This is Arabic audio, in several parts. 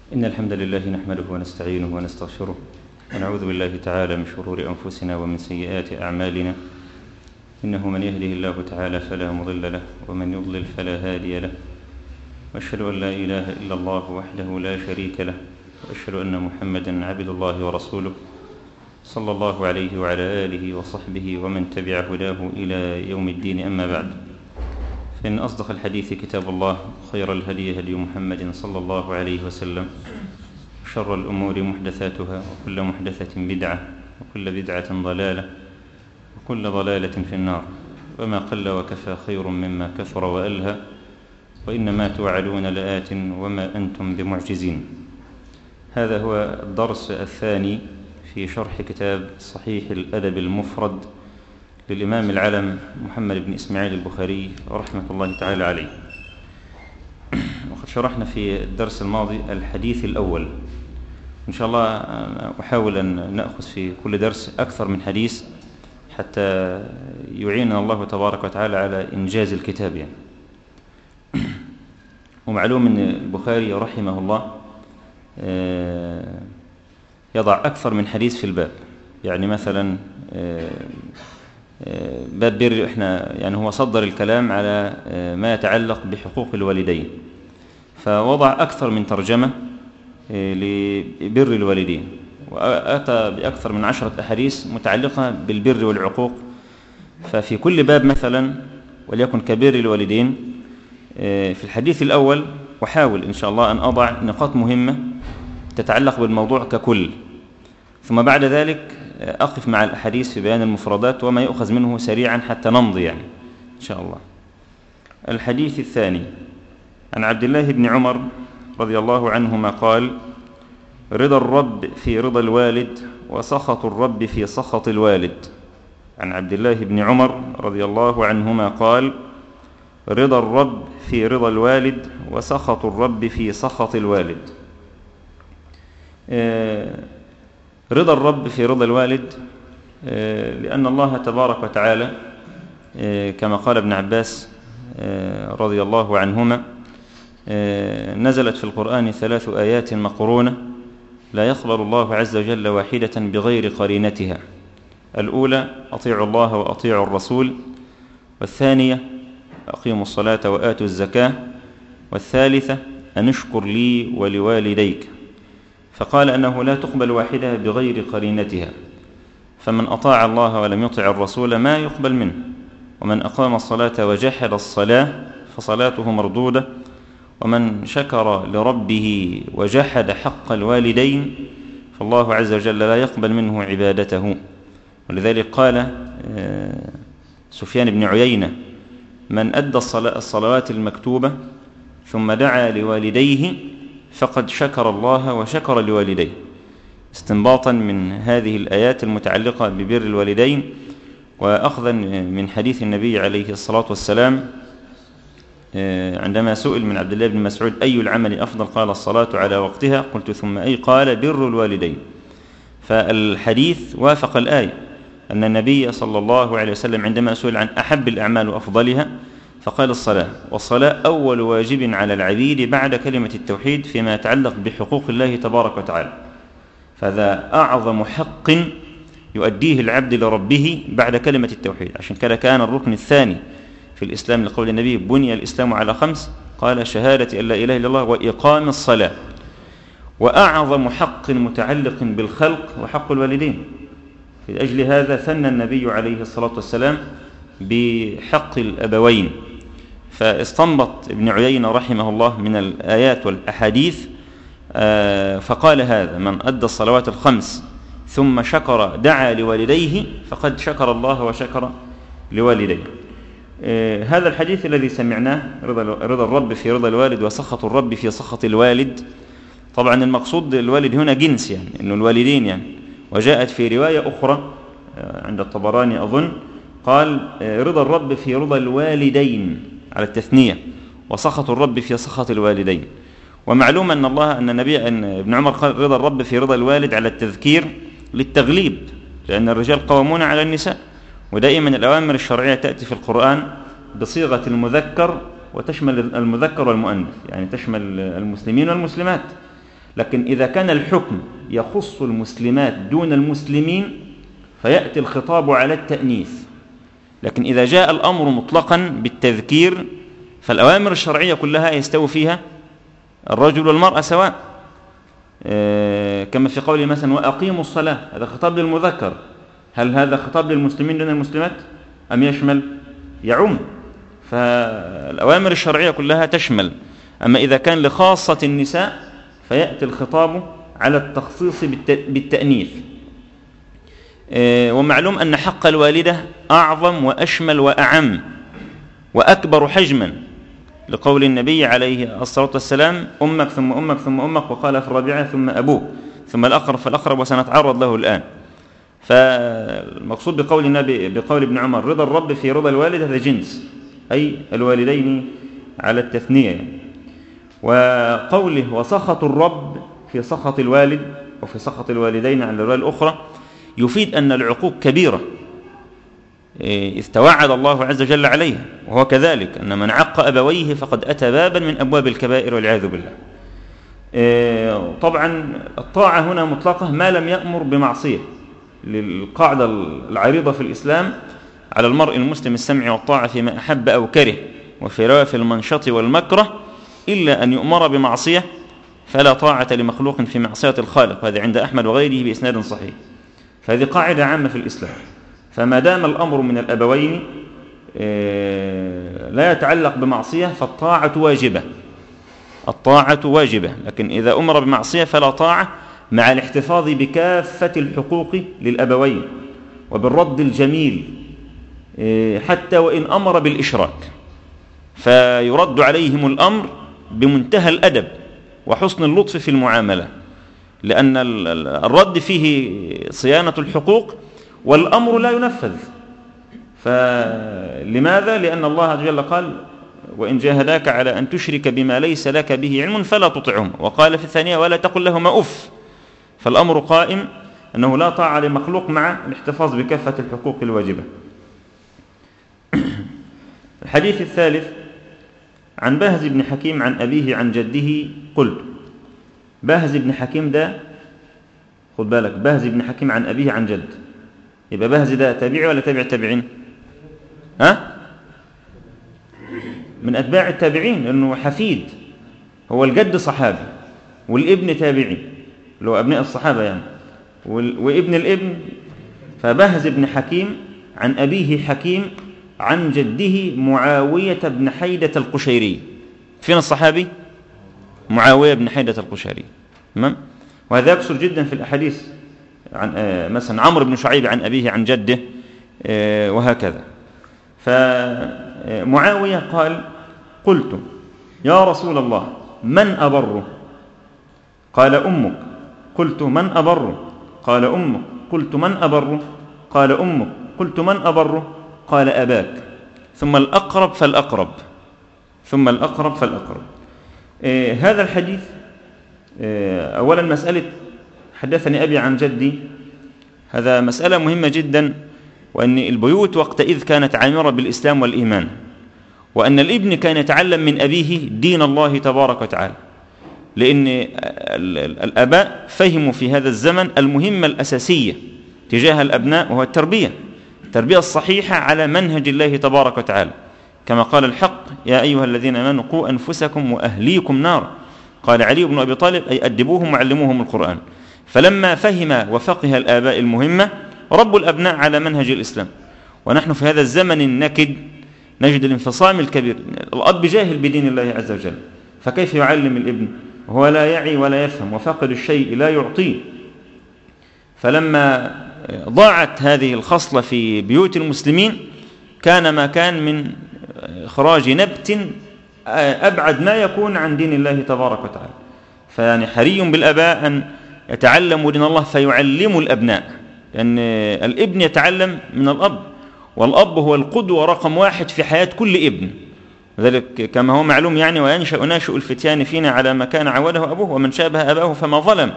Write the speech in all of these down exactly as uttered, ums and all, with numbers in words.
إن الحمد لله نحمده ونستعينه ونستغفره ونعوذ بالله تعالى من شرور أنفسنا ومن سيئات أعمالنا. إنه من يهده الله تعالى فلا مضل له ومن يضلل فلا هادي له، وأشهد أن لا إله إلا الله وحده لا شريك له، وأشهد أن محمدا عبد الله ورسوله صلى الله عليه وعلى آله وصحبه ومن تبع هداه إلى يوم الدين. أما بعد، فإن أصدق الحديث كتاب الله، خير الهدي هدي محمد صلى الله عليه وسلم، شر الأمور محدثاتها، وكل محدثة بدعة، وكل بدعة ضلالة، وكل ضلالة في النار. وما قل وكفى خير مما كثر وألهى، وإنما توعدون لآت وما أنتم بمعجزين. هذا هو الدرس الثاني في شرح كتاب صحيح الأدب المفرد للإمام العلم محمد بن إسماعيل البخاري رحمة الله تعالى عليه. وقد شرحنا في الدرس الماضي الحديث الأول. إن شاء الله أحاول أن نأخذ في كل درس أكثر من حديث حتى يعيننا الله تبارك وتعالى على إنجاز الكتاب يعني. ومعلوم أن البخاري رحمه الله يضع أكثر من حديث في الباب. يعني مثلا باب بر، احنا يعني هو صدر الكلام على ما يتعلق بحقوق الوالدين، فوضع أكثر من ترجمة لبر الوالدين، وأتى بأكثر من عشرة أحاديث متعلقة بالبر والعقوق. ففي كل باب مثلا وليكن كبر الوالدين، في الحديث الأول أحاول إن شاء الله أن أضع نقاط مهمة تتعلق بالموضوع ككل، ثم بعد ذلك أقف مع الأحاديث في بيان المفردات وما يؤخذ منه سريعا حتى نمضي يعني إن شاء الله. الحديث الثاني عن عبد الله بن عمر رضي الله عنهما قال: رضا الرب في رضا الوالد، وسخط الرب في سخط الوالد. عن عبد الله بن عمر رضي الله عنهما قال: رضا الرب في رضا الوالد، وسخط الرب في سخط الوالد. آه رضا الرب في رضا الوالد، لأن الله تبارك وتعالى كما قال ابن عباس رضي الله عنهما: نزلت في القرآن ثلاث آيات مقرونة لا يقبل الله عز وجل واحدة بغير قرينتها. الأولى: أطيعوا الله وأطيعوا الرسول، والثانية: أقيموا الصلاة وآتوا الزكاة، والثالثة: أن اشكر لي ولوالديك. فقال أنه لا تقبل واحدة بغير قرينتها، فمن أطاع الله ولم يطع الرسول ما يقبل منه، ومن أقام الصلاة وجحد الصلاة فصلاته مردودة، ومن شكر لربه وجحد حق الوالدين فالله عز وجل لا يقبل منه عبادته. ولذلك قال سفيان بن عيينة: من أدى الصلوات المكتوبة ثم دعا لوالديه فقد شكر الله وشكر لوالديه، استنباطا من هذه الآيات المتعلقة ببر الوالدين، وأخذا من حديث النبي عليه الصلاة والسلام عندما سئل من عبد الله بن مسعود: أي العمل أفضل؟ قال: الصلاة على وقتها. قلت: ثم أي؟ قال: بر الوالدين. فالحديث وافق الآية، أن النبي صلى الله عليه وسلم عندما سئل عن أحب الأعمال وأفضلها فقال: الصلاة. والصلاة أول واجب على العبيد بعد كلمة التوحيد فيما يتعلق بحقوق الله تبارك وتعالى، فذا أعظم حق يؤديه العبد لربه بعد كلمة التوحيد. عشان كده كان الركن الثاني في الإسلام لقول النبي: بني الإسلام على خمس، قال: شهادة أن لا إله إلا الله وإقام الصلاة. وأعظم حق متعلق بالخلق وحق الوالدين، في أجل هذا ثنى النبي عليه الصلاة والسلام بحق الأبوين. فاستنبط ابن عيينة رحمه الله من الآيات والأحاديث فقال: هذا من أدى الصلوات الخمس ثم شكر دعا لوالديه فقد شكر الله وشكر لوالديه. هذا الحديث الذي سمعناه: رضا الرب في رضا الوالد، وسخط الرب في سخط الوالد. طبعا المقصود الوالد هنا جنس، يعني إنه الوالدين يعني. وجاءت في رواية أخرى عند الطبراني أظن قال: رضا الرب في رضا الوالدين على التثنية، وسخط الرب في سخط الوالدين. ومعلوم أن الله أن النبي أن ابن عمر قال: رضا الرب في رضا الوالد على التذكير للتغليب، لأن الرجال قوامون على النساء، ودائما الأوامر الشرعية تأتي في القرآن بصيغة المذكر وتشمل المذكر والمؤنث، يعني تشمل المسلمين والمسلمات. لكن إذا كان الحكم يخص المسلمات دون المسلمين فيأتي الخطاب على التأنيث. لكن إذا جاء الأمر مطلقا بالتذكير فالأوامر الشرعية كلها يستوي فيها الرجل والمرأة سواء، كما في قوله مثلا وأقيموا الصلاة، هذا خطاب للمذكر. هل هذا خطاب للمسلمين دون المسلمات أم يشمل؟ يعم. فالأوامر الشرعية كلها تشمل. أما إذا كان لخاصة النساء فيأتي الخطاب على التخصيص بالتأنيث. ومعلوم أن حق الوالدة أعظم وأشمل وأعم وأكبر حجما، لقول النبي عليه الصلاة والسلام أمك ثم أمك ثم أمك، وقال في الرابعة ثم أبوك ثم الأقرب فالأقرب، وسنتعرض له الآن. فالمقصود بقول النبي بقول ابن عمر رضا الرب في رضا الوالد هذا جنس، أي الوالدين على التثنية. وقوله وسخط الرب في سخط الوالد وفي سخط الوالدين على الرواية الأخرى يفيد أن العقوق كبيرة إذ توعد الله عز وجل عليها، وهو كذلك أن من عق أبويه فقد أتى بابا من أبواب الكبائر والعياذ بالله. طبعا الطاعة هنا مطلقة ما لم يأمر بمعصية، للقاعدة العريضة في الإسلام على المرء المسلم السمع والطاعة فيما أحب أو كره وفي رواف المنشط والمكره، إلا أن يؤمر بمعصية فلا طاعة لمخلوق في معصية الخالق، وهذا عند أحمد وغيره بإسناد صحيح. فهذه قاعدة عامة في الإسلام. فما دام الأمر من الأبوين لا يتعلق بمعصية فالطاعة واجبة، الطاعة واجبة. لكن إذا أمر بمعصية فلا طاعة، مع الاحتفاظ بكافة الحقوق للأبوين وبالرد الجميل حتى وإن أمر بالإشراك، فيرد عليهم الأمر بمنتهى الأدب وحسن اللطف في المعاملة، لأن الرد فيه صيانة الحقوق والأمر لا ينفذ. فلماذا؟ لأن الله عز وجل قال وإن جاهداك على أن تشرك بما ليس لك به علم فلا تطعهم، وقال في الثانية ولا تقل لهما أف. فالأمر قائم أنه لا طاعة لمخلوق مع الاحتفاظ بكافة الحقوق الواجبة. الحديث الثالث عن بهز بن حكيم عن أبيه عن جده قلت. بهز بن حكيم ده خد بالك، بهز بن حكيم عن أبيه عن جد، يبقى بهز ده تابعي ولا تابع التابعين؟ ها؟ من أتباع التابعين، لأنه حفيد، هو الجد صحابي والابن تابعي اللي هو أبناء الصحابة يعني، وابن الابن. فبهز بن حكيم عن أبيه حكيم عن جده معاوية بن حيدة القشيري. فين الصحابي؟ معاوية بن حيدة القشيري. تمام؟ وهذا يكثر جدا في الأحاديث، عن مثلا عمرو بن شعيب عن أبيه عن جده وهكذا. فمعاوية قال قلت يا رسول الله من أبره؟ قال أمك. قلت من أبره؟ قال أمك. قلت من أبره؟ قال أمك. قلت من أبره؟ قال أباك، ثم الأقرب فالأقرب، ثم الأقرب فالأقرب. آه هذا الحديث آه أولا مسألة حدثني أبي عن جدي، هذا مسألة مهمة جدا، وأن البيوت وقتئذ كانت عامرة بالإسلام والإيمان، وأن الابن كان يتعلم من أبيه دين الله تبارك وتعالى، لأن الآباء فهموا في هذا الزمن المهمة الأساسية تجاه الأبناء، وهو التربية، التربية الصحيحة على منهج الله تبارك وتعالى، كما قال الحق يا أيها الذين آمنوا قوا أنفسكم وأهليكم نار. قال علي بن أبي طالب أي أدبوهم وعلموهم القرآن. فلما فهم وفقه الآباء المهمة ربوا الأبناء على منهج الإسلام. ونحن في هذا الزمن النكد نجد الانفصام الكبير، الأب جاهل بدين الله عز وجل، فكيف يعلم الابن وهو لا يعي ولا يفهم وفقد الشيء لا يعطيه؟ فلما ضاعت هذه الخصلة في بيوت المسلمين كان ما كان من إخراج نبت أبعد ما يكون عن دين الله تبارك وتعالى. فيعني حري بالآباء أن يتعلموا دين الله فيعلموا الأبناء، لأن الابن يتعلم من الأب، والأب هو القدوة رقم واحد في حياة كل ابن، ذلك كما هو معلوم يعني وينشأ ناشئ الفتيان فينا على ما كان عوده أبوه ومن شابه أباه فما ظلم.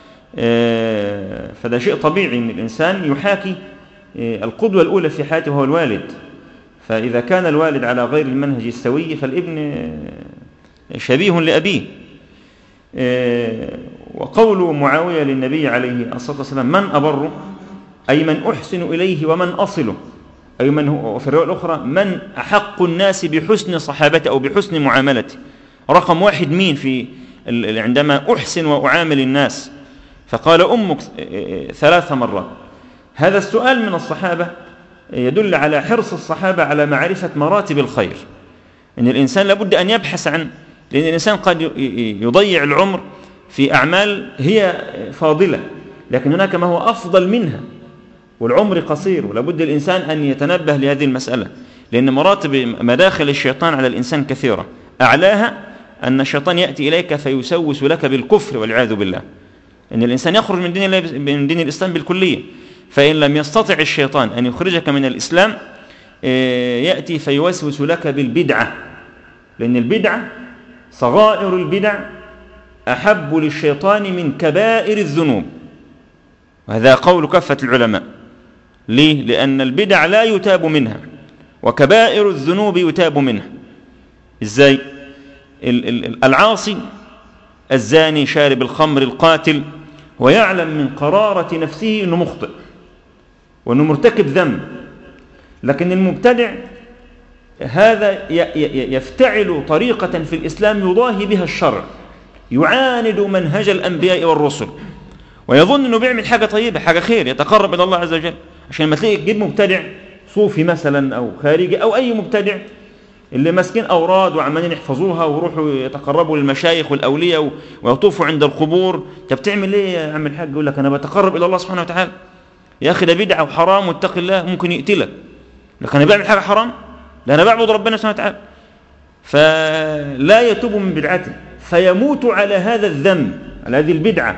فده شيء طبيعي أن الإنسان يحاكي القدوة الأولى في حياته وهو الوالد. فإذا كان الوالد على غير المنهج السوي فالابن شبيه لأبيه. وقول معاوية للنبي عليه الصلاة والسلام من أبر، أي من أحسن إليه ومن أصله، أي من هو، في الرواية الأخرى من أحق الناس بحسن صحابته أو بحسن معاملته. رقم واحد مين في عندما أحسن وأعامل الناس؟ فقال أمك ثلاث مرات. هذا السؤال من الصحابة يدل على حرص الصحابة على معرفة مراتب الخير، إن الإنسان لابد أن يبحث عن، لأن الإنسان قد يضيع العمر في أعمال هي فاضلة، لكن هناك ما هو أفضل منها، والعمر قصير، ولابد الإنسان أن يتنبه لهذه المسألة، لأن مراتب مداخل الشيطان على الإنسان كثيرة، أعلاها أن الشيطان يأتي إليك فيسوس لك بالكفر والعياذ بالله، أن الإنسان يخرج من دين, من دين الإسلام بالكلية. فإن لم يستطع الشيطان أن يخرجك من الإسلام يأتي فيوسوس لك بالبدعة، لأن البدعة، صغائر البدع أحب للشيطان من كبائر الذنوب، وهذا قول كافة العلماء. ليه؟ لأن البدع لا يتاب منها، وكبائر الذنوب يتاب منها. إزاي؟ العاصي الزاني شارب الخمر القاتل ويعلم من قرارة نفسه أنه مخطئ وأنه مرتكب ذنب، لكن المبتدع هذا يفتعل طريقة في الإسلام يضاهي بها الشرع، يعاند منهج الأنبياء والرسل، ويظن أنه بيعمل حاجة طيبة، حاجة خير، يتقرب إلى الله عز وجل. عشان ما تلاقي تجيب مبتدع صوفي مثلا أو خارجي أو أي مبتدع اللي ماسكين أوراد وعمالين يحفظوها ويروحوا يتقربوا للمشايخ والأولياء ويطوفوا عند القبور، طب بتعمل إيه يا عم الحاج؟ يقول لك أنا بتقرب إلى الله سبحانه وتعالى. يا أخي ده بدعة وحرام واتق الله، ممكن يقتلك، لكن أنا بعمل حاجة حرام؟ لا، أنا بعبد ربنا سبحانه وتعالى. فلا يتوب من بدعته فيموت على هذا الذنب، على هذه البدعة.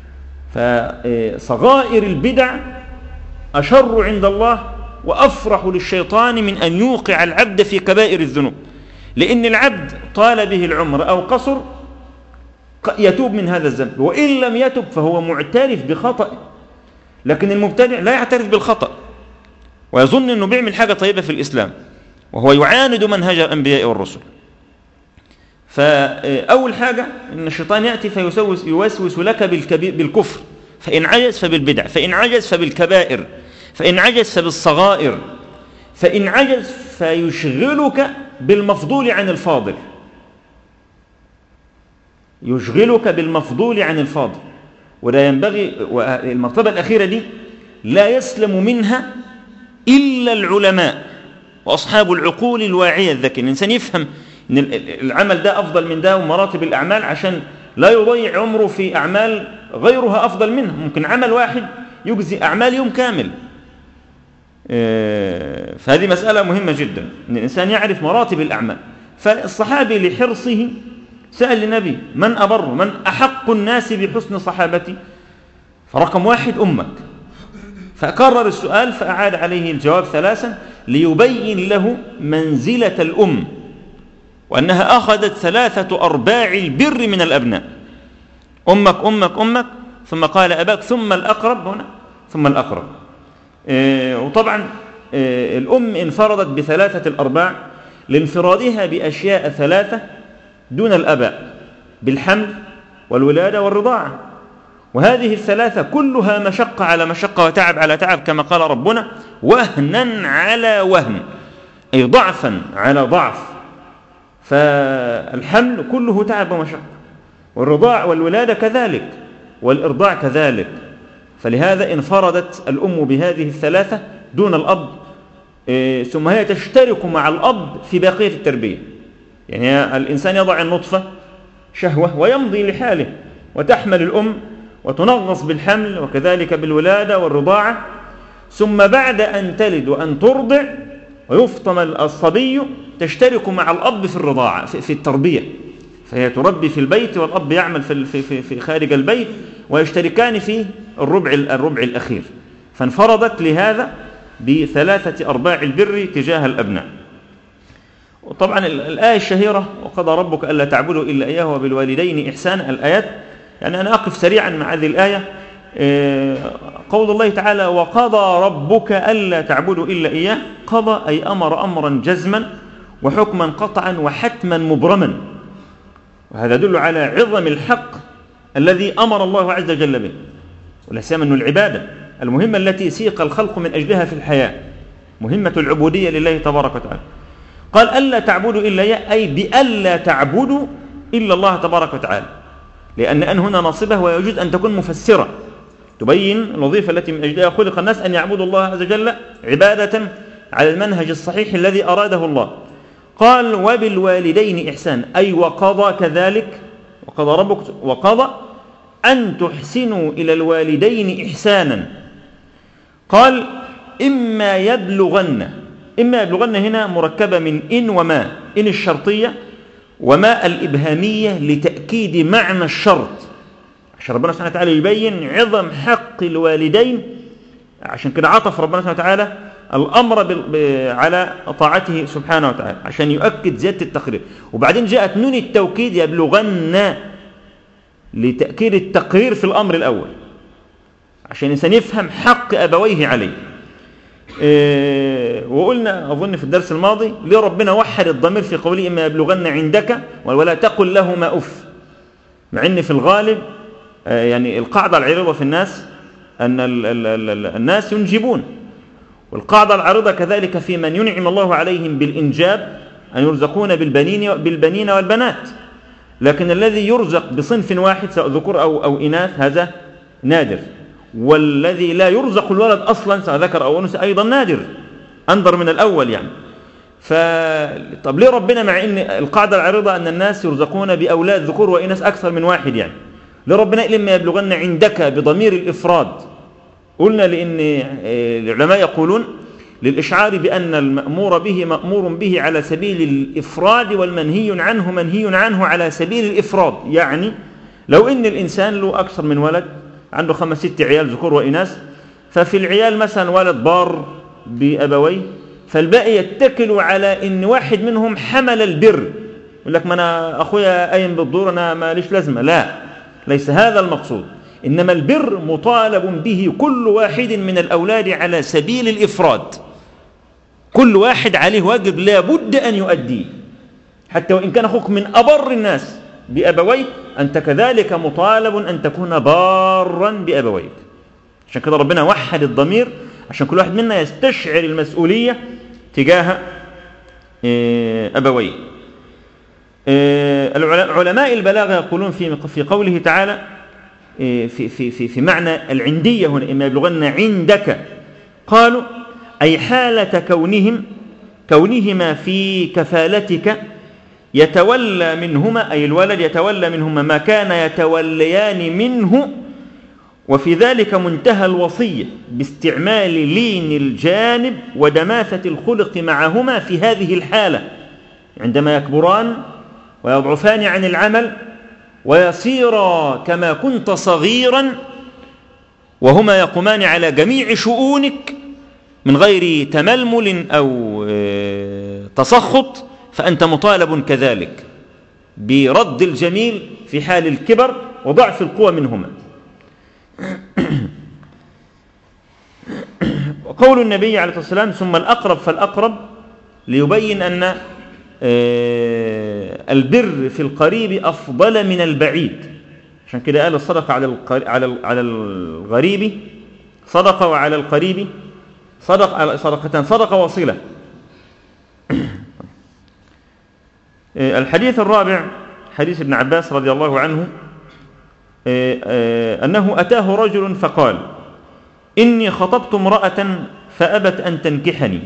فصغائر البدع أشر عند الله وأفرح للشيطان من أن يوقع العبد في كبائر الذنوب، لأن العبد طال به العمر أو قصر يتوب من هذا الذنب، وإن لم يتب فهو معترف بخطأ. لكن المبتدع لا يعترف بالخطأ ويظن أنه بيعمل حاجة طيبة في الإسلام، وهو يعاند منهج الأنبياء والرسل. فأول حاجة أن الشيطان يأتي فيسوس يوسوس لك بالكفر، فإن عجز فبالبدع، فإن عجز فبالكبائر، فإن عجز فبالصغائر، فإن عجز فيشغلك بالمفضول عن الفاضل، يشغلك بالمفضول عن الفاضل. ولا ينبغي، والمرتبة الأخيرة دي لا يسلم منها إلا العلماء وأصحاب العقول الواعية الذكية. الإنسان يفهم أن العمل ده أفضل من ده ومراتب الأعمال، عشان لا يضيع عمره في أعمال غيرها أفضل منه. ممكن عمل واحد يجزي أعمال يوم كامل. فهذه مسألة مهمة جدا، أن الإنسان يعرف مراتب الأعمال. فالصحابي لحرصه سأل النبي من أبر، من أحق الناس بحسن صحابتي؟ فرقم واحد أمك. فكرر السؤال فأعاد عليه الجواب ثلاثا ليبين له منزلة الأم، وأنها أخذت ثلاثة أرباع البر من الأبناء. أمك أمك أمك، ثم قال أباك، ثم الأقرب هنا، ثم الأقرب. إيه وطبعا إيه الأم انفردت بثلاثة الأرباع لانفرادها بأشياء ثلاثة دون الأباء، بالحمل والولادة والرضاعة، وهذه الثلاثة كلها مشقة على مشقة وتعب على تعب، كما قال ربنا وهنا على وهن، أي ضعفا على ضعف. فالحمل كله تعب ومشقة، والرضاع والولادة كذلك، والإرضاع كذلك. فلهذا انفردت الأم بهذه الثلاثة دون الأب، إيه ثم هي تشترك مع الأب في بقية التربية. يعني الإنسان يضع النطفة شهوة ويمضي لحاله، وتحمل الأم وتنغص بالحمل وكذلك بالولادة والرضاعة، ثم بعد أن تلد وأن ترضع ويفطم الصبي تشترك مع الأب في الرضاعة في التربية، فهي تربي في البيت والأب يعمل في في في خارج البيت، ويشتركان في الربع الربع الأخير. فانفردت لهذا بثلاثة أرباع البر تجاه الأبناء. وطبعا الآية الشهيرة وقضى ربك ألا تعبدوا إلا إياه وبالوالدين إحسانا، الآيات يعني أنا أقف سريعا مع هذه الآية. قول الله تعالى وقضى ربك ألا تعبدوا إلا إياه، قضى أي أمر أمرا جزما وحكما قطعا وحتما مبرما، وهذا يدل على عظم الحق الذي أمر الله عز وجل به، ولا سيما أنه العبادة المهمة التي سيق الخلق من أجلها في الحياة، مهمة العبودية لله تبارك وتعالى. قال ألا تعبدوا إلا إياه، أي بألا تعبدوا إلا الله تبارك وتعالى، لأن أن هنا ناصبة ويجوز أن تكون مفسرة تبين الوظيفة التي من أجلها خلق الناس، أن يعبدوا الله عز وجل عبادة على المنهج الصحيح الذي أراده الله. قال وبالوالدين إحسان، أي وقضى كذلك، وقضى ربك وقضى أن تحسنوا إلى الوالدين إحسانا. قال إما يبلغن، إما يبلغن هنا مركبة من إن وما، إن الشرطية وما الإبهامية لتأكيد معنى الشرط، عشان ربنا سبحانه وتعالى يبين عظم حق الوالدين، عشان كده عطف ربنا سبحانه وتعالى الأمر على طاعته سبحانه وتعالى عشان يؤكد زيادة التقرير. وبعدين جاءت نون التوكيد يبلغن لتأكيد التقرير في الأمر الأول، عشان الإنسان يفهم حق أبويه عليه. إيه وقلنا أظن في الدرس الماضي ليه ربنا وحد الضمير في قوله إما يبلغن عندك ولا تقل لهما أف، مع أن في الغالب يعني القاعدة العريضة في الناس أن ال ال ال الناس ينجبون، والقاعدة العريضة كذلك في من ينعم الله عليهم بالإنجاب أن يرزقون بالبنين, بالبنين والبنات، لكن الذي يرزق بصنف واحد سواء ذكور أو, أو إناث هذا نادر، والذي لا يرزق الولد أصلا سواء ذكر أو أنثى أيضا نادر، أندر من الأول يعني. طب ليه ربنا مع أن القاعدة العريضة أن الناس يرزقون بأولاد ذكور وإناث أكثر من واحد يعني، ليه ربنا لما يبلغن عندك بضمير الإفراد؟ قلنا لأن العلماء يقولون للإشعار بأن المأمور به مأمور به على سبيل الإفراد، والمنهي عنه منهي عنه على سبيل الإفراد. يعني لو إن الإنسان له أكثر من ولد، عنده خمس ست عيال ذكور وإناث، ففي العيال مثلا ولد بار بأبويه، فالباقي يتكل على إن واحد منهم حمل البر، يقول لك ما أنا أخويا قايم بالدور أنا ما ليش لازمة. لا، ليس هذا المقصود، إنما البر مطالب به كل واحد من الأولاد على سبيل الإفراد، كل واحد عليه واجب لا بد أن يؤديه، حتى وإن كان أخوك من أبر الناس بأبويك أنت كذلك مطالب أن تكون بارا بأبويك. عشان كده ربنا وحد الضمير عشان كل واحد منا يستشعر المسؤولية تجاه أبويه. علماء البلاغة يقولون في في قوله تعالى في في في في معنى العندية هنا إما يبلغن عندك، قالوا أي حالة كونهم كونهما في كفالتك يتولى منهما، أي الولد يتولى منهما ما كان يتوليان منه، وفي ذلك منتهى الوصية باستعمال لين الجانب ودماثة الخلق معهما في هذه الحالة عندما يكبران ويضعفان عن العمل ويصيرا كما كنت صغيرا، وهما يقومان على جميع شؤونك من غير تململ أو تسخط، فأنت مطالب كذلك برد الجميل في حال الكبر وضعف القوى منهما. وقول النبي عليه الصلاة والسلام ثم الأقرب فالأقرب، ليبين أن البر في القريب أفضل من البعيد، عشان كده قال الصدقة على الغريب صدقة وعلى القريب صدقة، صدقتان، صدقة وصلة. الحديث الرابع حديث ابن عباس رضي الله عنه أنه أتاه رجل فقال إني خطبت امرأة فأبت أن تنكحني،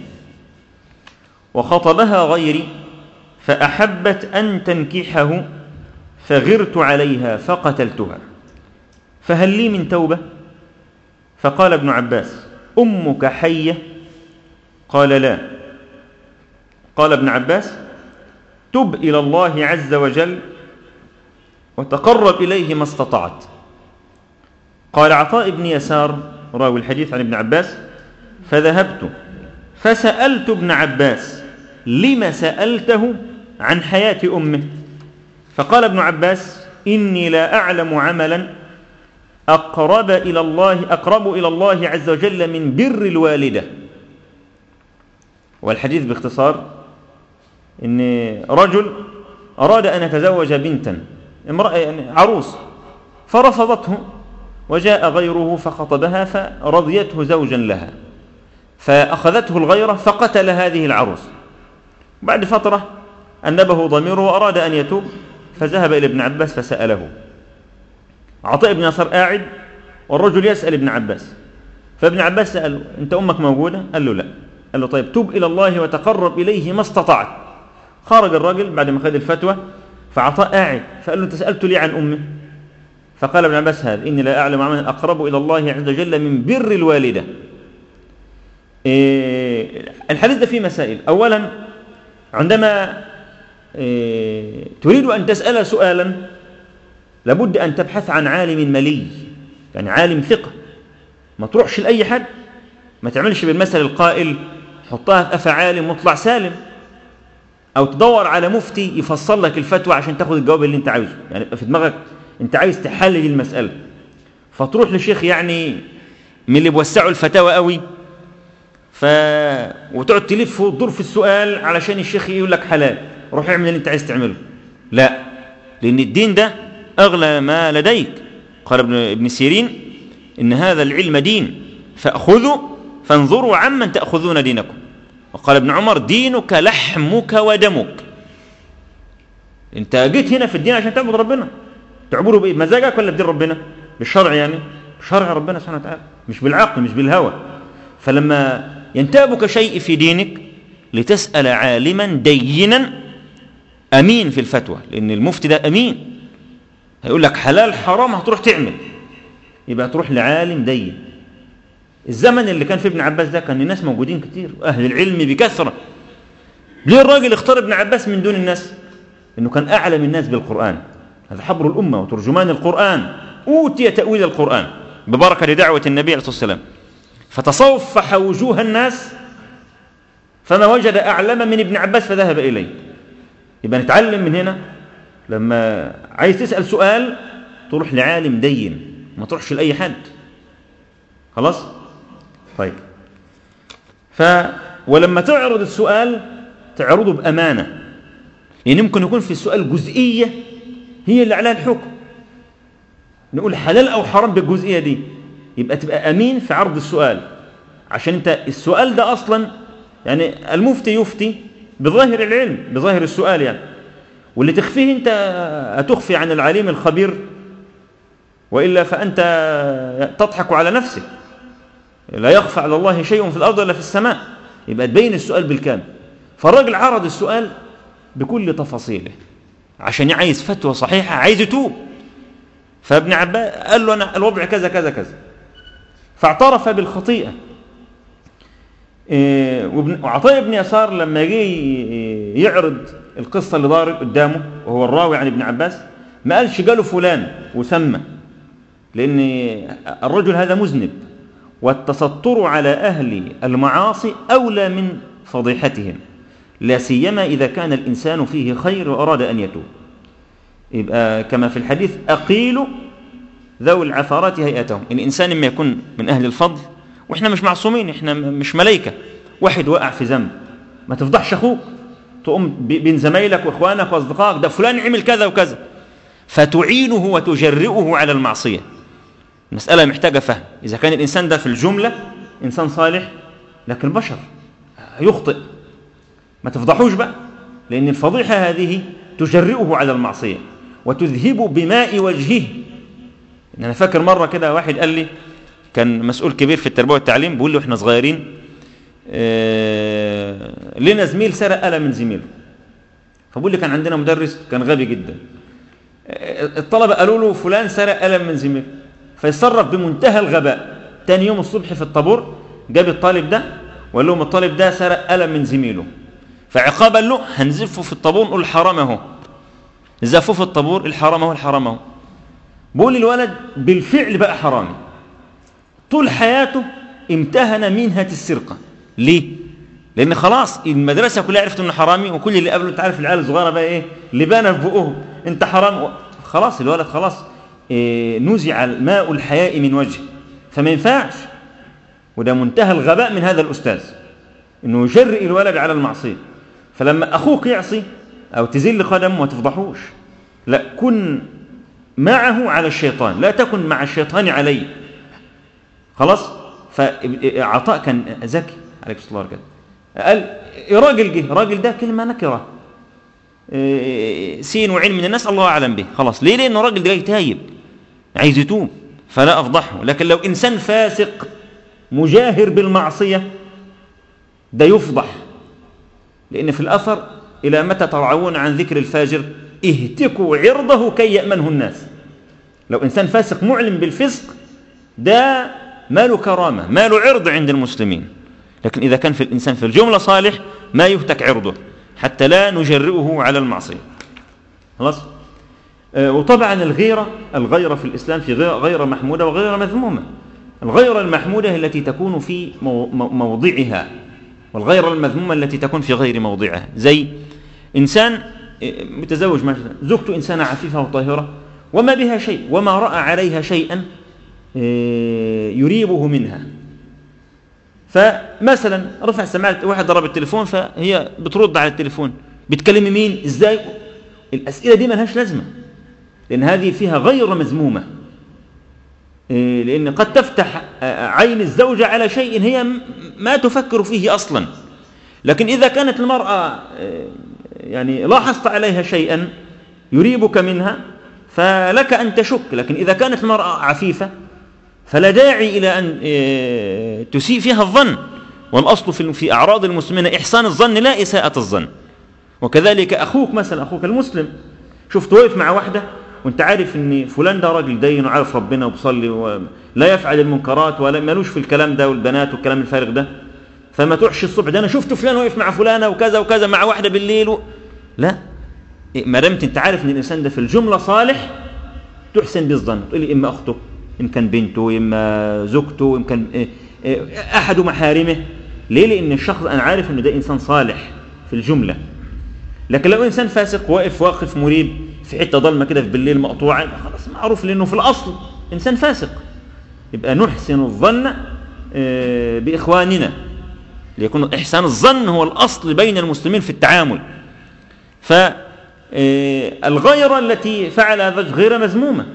وخطبها غيري فأحبت أن تنكحه فغرت عليها فقتلتها، فهل لي من توبة؟ فقال ابن عباس أمك حية؟ قال لا. قال ابن عباس تب إلى الله عز وجل وتقرب إليه ما استطعت. قال عطاء بن يسار راوي الحديث عن ابن عباس فذهبت فسألت ابن عباس لما سألته عن حياة أمه؟ فقال ابن عباس إني لا أعلم عملا أقرب إلى الله أقرب إلى الله عز وجل من بر الوالدة. والحديث باختصار إن رجل أراد أن يتزوج بنتا، امرأة يعني عروس، فرفضته، وجاء غيره فخطبها فرضيته زوجا لها، فأخذته الغيرة فقتل هذه العروس. بعد فترة أنبه ضميره وأراد أن يتوب، فذهب إلى ابن عباس فسأله. عطاء بن يسار قاعد والرجل يسأل ابن عباس، فابن عباس سأله: أنت أمك موجودة؟ قال له: لا. قال له: طيب توب إلى الله وتقرب إليه ما استطعت. خرج الرجل بعد ما خد الفتوى، فعطاء قاعد فقال له: أنت سألت لي عن أمي؟ فقال ابن عباس: هذا إني لا أعلم عملا أقرب إلى الله عز وجل من بر الوالدة. إيه الحديث ده فيه مسائل. أولا، عندما إيه تريد أن تسأل سؤالا لابد أن تبحث عن عالم ملي، يعني عالم ثقة، ما تروحش لأي حد، ما تعملش بالمثل القائل حطها في أفا عالم واطلع سالم، أو تدور على مفتي يفصل لك الفتوى عشان تاخد الجواب اللي انت عايزه. يعني في دماغك انت عايز تحلل المسألة، فتروح لشيخ يعني من اللي بوسعوا الفتاوى قوي، ف... وتقعد تلف وتدور في السؤال علشان الشيخ يقول لك حلال، روح اعمل اللي انت عايز تعمله. لا، لأن الدين ده أغلى ما لديك. قال ابن, ابن سيرين: إن هذا العلم دين فأخذوا فانظروا عمن تأخذون دينكم. وقال ابن عمر: دينك لحمك ودمك. انت جيت هنا في الدين عشان تعبد ربنا، تعبده بمزاجك ولا بدين ربنا؟ بالشرع، يعني بشرع ربنا سبحانه وتعالى، مش بالعقل مش بالهوى. فلما ينتابك شيء في دينك لتسأل عالما دينا أمين في الفتوى، لأن المفتي ده أمين، هيقول لك حلال حرام هتروح تعمل، يبقى تروح لعالم دين. الزمن اللي كان في ابن عباس ده كان الناس موجودين كتير، أهل العلم بكثرة. ليه الراجل اختار ابن عباس من دون الناس؟ إنه كان أعلم الناس بالقرآن، هذا حبر الأمة وترجمان القرآن، أوتي تأويل القرآن ببركة لدعوة النبي عليه الصلاة والسلام، فتصفح وجوه الناس فما وجد أعلم من ابن عباس فذهب إليه. يبقى نتعلم من هنا، لما عايز تسأل سؤال تروح لعالم دين، ما تروحش لأي حد. خلاص؟ طيب. ف ولما تعرض السؤال تعرضه بأمانة، لأن يعني ممكن يكون في السؤال جزئية هي اللي عليها الحكم، نقول حلال أو حرام بالجزئية دي، يبقى تبقى أمين في عرض السؤال، عشان انت السؤال ده أصلا يعني المفتي يفتي بظاهر العلم بظاهر السؤال يعني، واللي تخفيه انت هتخفي عن العليم الخبير، وإلا فأنت تضحك على نفسك. لا يخفى على الله شيء في الأرض ولا في السماء، يبقى تبين السؤال بالكامل. فالراجل عرض السؤال بكل تفاصيله عشان عايز فتوى صحيحة، عايز يتوب. فابن عباس قال له: أنا الوضع كذا كذا كذا، فاعترف بالخطيئة. وعطاء بن يسار لما جه يعرض القصة اللي دارت قدامه وهو الراوي عن ابن عباس، ما قالش قاله فلان وسمى، لأن الرجل هذا مذنب، والتستر على أهل المعاصي أولى من فضيحتهم، لا سيما إذا كان الإنسان فيه خير وأراد أن يتوب. يبقى كما في الحديث: أقيلوا ذوي العثرات هيئتهم. الإنسان إما يكون من أهل الفضل، وإحنا مش معصومين، إحنا مش ملايكة. واحد وقع في ذنب ما تفضحش أخوك، تقوم بين زمايلك وإخوانك وأصدقائك: ده فلان عمل كذا وكذا، فتعينه وتجرئه على المعصية. المسألة محتاجة فهم. إذا كان الإنسان ده في الجملة إنسان صالح، لكن البشر يخطئ، ما تفضحوش بقى، لأن الفضيحة هذه تجرئه على المعصية وتذهب بماء وجهه. أنا فاكر مرة كده واحد قال لي، كان مسؤول كبير في التربية والتعليم، بيقول له: إحنا صغيرين آه لنا زميل سرق قلم من زميله. فبقول لي: كان عندنا مدرس كان غبي جدا، آه الطلبة قالوا له فلان سرق قلم من زميله، فيتصرف بمنتهى الغباء. تاني يوم الصبح في الطابور جاب الطالب ده وقال لهم: الطالب ده سرق قلم من زميله، فعقابا له هنزفه في الطابور نقول حرام اهو. زفوه في الطابور، الحرام اهو الحرام اهو. بقول الولد بالفعل بقى حرامي، طول حياته امتهن منهة السرقة. ليه؟ لأن خلاص المدرسة كلها عرفت انه حرامي، وكل اللي قبله، انت عارف العيال الصغيرة بقى ايه لبانة في بقهم، انت حرام. خلاص الولد خلاص إيه نزع ماء الحياء من وجهه، فما ينفعش. وده منتهى الغباء من هذا الأستاذ، انه يجرئ الولد على المعصية. فلما أخوك يعصي أو تزل قدم ما تفضحوش، لا، كن معه على الشيطان، لا تكن مع الشيطان عليه. خلاص. فعطاء كان ذكي عليه الصلاة والسلام، قال راجل جه، راجل ده كلمة نكرة، سين وعين من الناس الله أعلم به. خلاص. ليه؟ لأنه راجل جاي تايب عايز يتوب، فلا أفضحه. لكن لو إنسان فاسق مجاهر بالمعصية ده يفضح، لأن في الأثر إلى متى ترعون عن ذكر الفاجر اهتكوا عرضه كي يأمنه الناس. لو إنسان فاسق معلن بالفسق ده ما له كرامة، ما له عرض عند المسلمين. لكن إذا كان في الإنسان في الجملة صالح ما يهتك عرضه حتى لا نجرئه على المعصية. خلاص. آه وطبعا الغيرة الغيرة في الإسلام في غيرة محمودة وغيرة مذمومة. الغيرة المحمودة التي تكون في موضعها، والغيرة المذمومة التي تكون في غير موضعها. زي إنسان متزوج مثلا، زوجته إنسانة عفيفة وطاهرة وما بها شيء، وما رأى عليها شيئا يريبه منها، فمثلا رفع سماعة، واحد ضرب التليفون فهي بترد على التليفون، بتكلم مين ازاي؟ الأسئلة دي ملهاش لازمة، لأن هذه فيها غير مذمومة، لأن قد تفتح عين الزوجة على شيء هي ما تفكر فيه أصلا. لكن إذا كانت المرأة يعني لاحظت عليها شيئا يريبك منها فلك أن تشك. لكن إذا كانت المرأة عفيفة فلا داعي إلى أن تسيء فيها الظن، والأصل في أعراض المسلمين إحسان الظن لا إساءة الظن. وكذلك أخوك مثلا، أخوك المسلم شفت واقف مع واحدة وانت عارف ان فلان ده راجل دين وعارف ربنا وبصلي ولا يفعل المنكرات ولا مالوش في الكلام ده والبنات والكلام الفارغ ده، فما تروحش الصبح ده انا شفت فلان واقف مع فلانة وكذا وكذا مع واحدة بالليل و... لا، ما دامت انت عارف ان الانسان ده في الجملة صالح تحسن بالظن، تقول لي اما اخته، ان كان بنته، اما زوجته، ان كان احد محارمه. ليه؟ لان الشخص انا عارف انه ده انسان صالح في الجملة. لكن لو انسان فاسق واقف واقف مريب في حته ضلمه كده في بالليل مقطوعه، خلاص معروف لانه في الاصل انسان فاسق، يبقى نحسن الظن باخواننا، ليكون احسان الظن هو الاصل بين المسلمين في التعامل. فالغيرة التي فعل هذا غير مذمومه،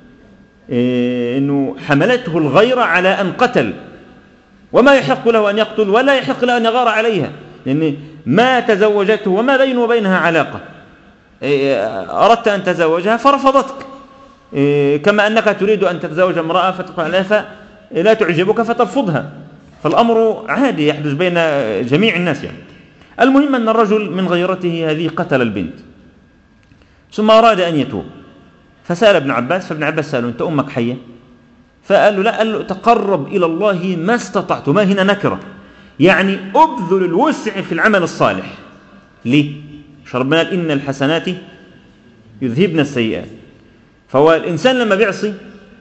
انه حملته الغيرة على ان قتل، وما يحق له ان يقتل ولا يحق له ان يغار عليها، لان ما تزوجته وما بينه وبينها علاقة، أردت أن تزوجها فرفضتك، كما أنك تريد أن تتزوج امرأة فتقول عليها لا تعجبك فترفضها، فالأمر عادي يحدث بين جميع الناس يعني. المهم أن الرجل من غيرته هذه قتل البنت، ثم أراد أن يتوب، فسأل ابن عباس، فابن عباس سأله أنت أمك حية؟ فقال له لا، قال له تقرب إلى الله ما استطعت، ما هنا نكرة، يعني أبذل الوسع في العمل الصالح. ليه؟ ربنا قال إن الحسنات يذهبن السيئات. فهو الإنسان لما بيعصي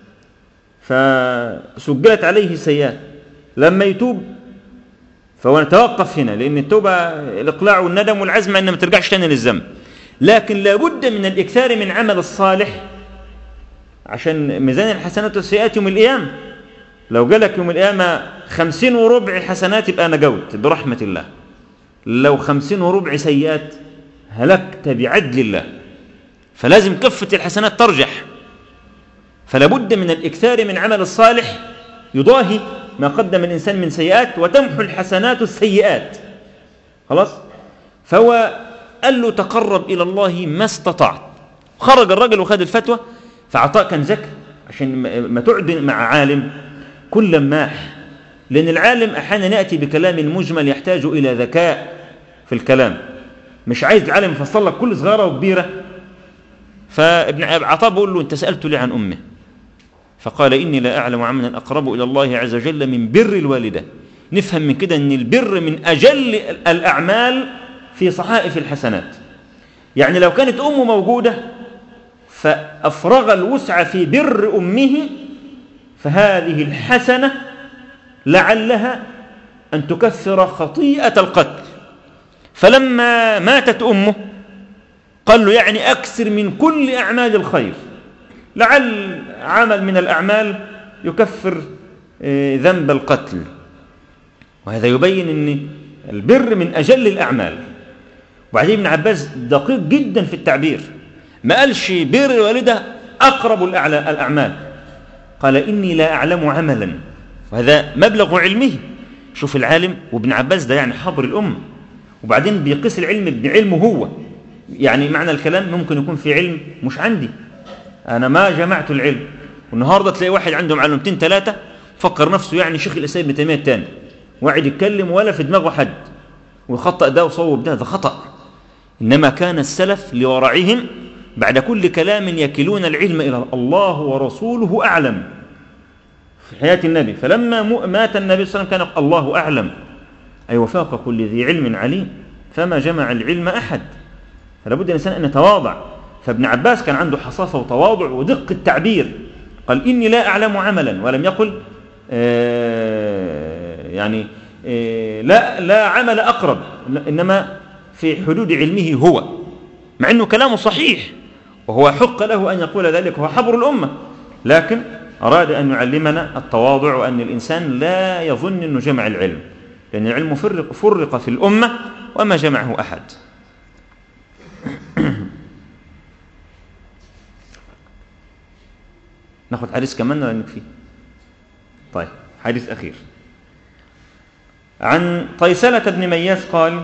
فسجلت عليه السيئات، لما يتوب فهو نتوقف هنا، لأن التوبة الإقلاع والندم والعزم أن ما ترجعش تاني للذنب. لكن لابد من الإكثار من عمل الصالح، عشان ميزان الحسنات والسيئات يوم القيامة لو جالك يوم القيامة خمسين وربع حسنات يبقى نجوت برحمة الله، لو خمسين وربع سيئات هلكت بعدل الله. فلازم كفة الحسنات ترجح، فلابد من الإكثار من عمل الصالح يضاهي ما قدم الإنسان من سيئات، وتمحو الحسنات السيئات. خلاص. فهو قال له تقرب إلى الله ما استطعت. خرج الرجل وخد الفتوى، فعطاء كان ذكي عشان ما تعد مع عالم كل ماح، لأن العالم أحيانا يأتي بكلام مجمل يحتاج إلى ذكاء في الكلام، مش عايز العالم يفصل لك كل صغيرة وكبيرة. فابن عطاء بيقول له أنت سألت لي عن أمه، فقال إني لا أعلم عملا أقرب إلى الله عز وجل من بر الوالدة. نفهم من كده أن البر من أجل الأعمال في صحائف الحسنات. يعني لو كانت أمه موجودة فأفرغ الوسع في بر أمه، فهذه الحسنة لعلها أن تكثر خطيئة القتل. فلما ماتت أمه قال له يعني أكثر من كل أعمال الخير، لعل عمل من الأعمال يكفر ذنب القتل. وهذا يبين أن البر من أجل الأعمال. وبعدين ابن عباس دقيق جدا في التعبير، ما قالش بر الوالدة أقرب الأعمال. قال إني لا أعلم عملا، وهذا مبلغ علمه. شوف العالم، وابن عباس ده يعني حبر الأمة، وبعدين بيقيس العلم بعلمه هو. يعني معنى الكلام ممكن يكون في علم مش عندي، أنا ما جمعت العلم، والنهاردة تلاقي واحد عنده معلومتين ثلاثة فكر نفسه يعني شيخ الإسلام ابن تيمية الثاني، واحد يتكلم ولا في دماغه حد، ويخطأ ده وصوب ده، ده خطأ. إنما كان السلف لورعهم بعد كل كلام يكلون العلم إلى الله ورسوله أعلم. في حياة النبي فلما مات النبي صلى الله عليه وسلم كان الله أعلم، أي وفاق كل ذي علم عليم، فما جمع العلم أحد. فلا بد الإنسان أن يتواضع. فابن عباس كان عنده حصافة وتواضع ودق التعبير، قال إني لا أعلم عملا، ولم يقل آه يعني آه لا, لا عمل أقرب، إنما في حدود علمه هو، مع أنه كلامه صحيح وهو حق له أن يقول ذلك، هو حبر الأمة، لكن أراد أن يعلمنا التواضع، وأن الإنسان لا يظن أنه جمع العلم، لأن العلم فرق, فرق في الأمة وما جمعه أحد. ناخذ حديث كمان ولا نكفي؟ طيب، حديث أخير عن طيسلة بن مياس قال: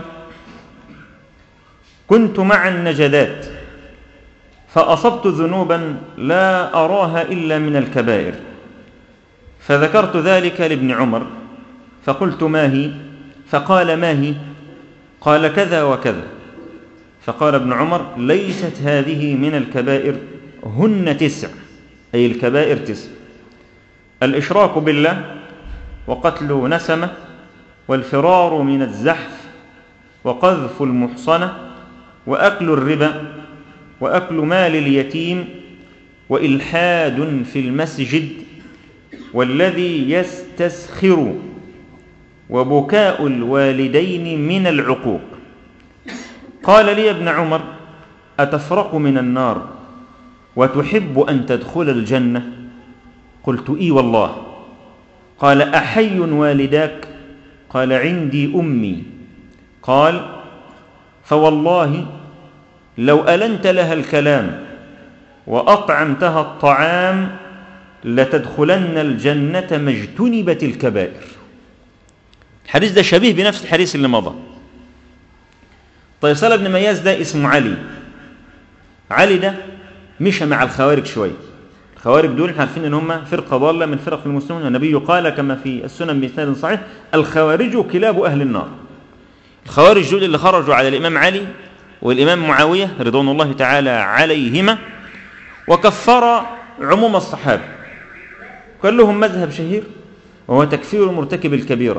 كنت مع النجدات فأصبت ذنوبا لا أراها إلا من الكبائر، فذكرت ذلك لابن عمر فقلت: ما هي؟ فقال: ما هي؟ قال: كذا وكذا. فقال ابن عمر: ليست هذه من الكبائر، هن تسع، أي الكبائر تسع: الإشراك بالله، وقتل نسمة، والفرار من الزحف، وقذف المحصنة، وأكل الربا، وأكل مال اليتيم، وإلحاد في المسجد، والذي يستسخر، وبكاء الوالدين من العقوق. قال لي ابن عمر: أتفرق من النار وتحب أن تدخل الجنة؟ قلت: إي والله. قال: أحي والداك؟ قال: عندي أمي. قال: فوالله لو ألنت لها الكلام وأطعمتها الطعام لتدخلن الجنة ما اجتنبت الكبائر. الحديث ده شبيه بنفس الحديث اللي مضى. طيسلة بن مياس ده اسمه علي. علي ده مشى مع الخوارج شوية. الخوارج دول احنا عارفين ان هم فرقة ضالة من فرق المسلمين، النبي قال كما في السنن بإسناد صحيح: الخوارج كلاب أهل النار. الخوارج دول اللي خرجوا على الإمام علي والإمام معاوية رضوان الله تعالى عليهما، وكفر عموم الصحابة، كان لهم مذهب شهير وهو تكفير مرتكب الكبيرة.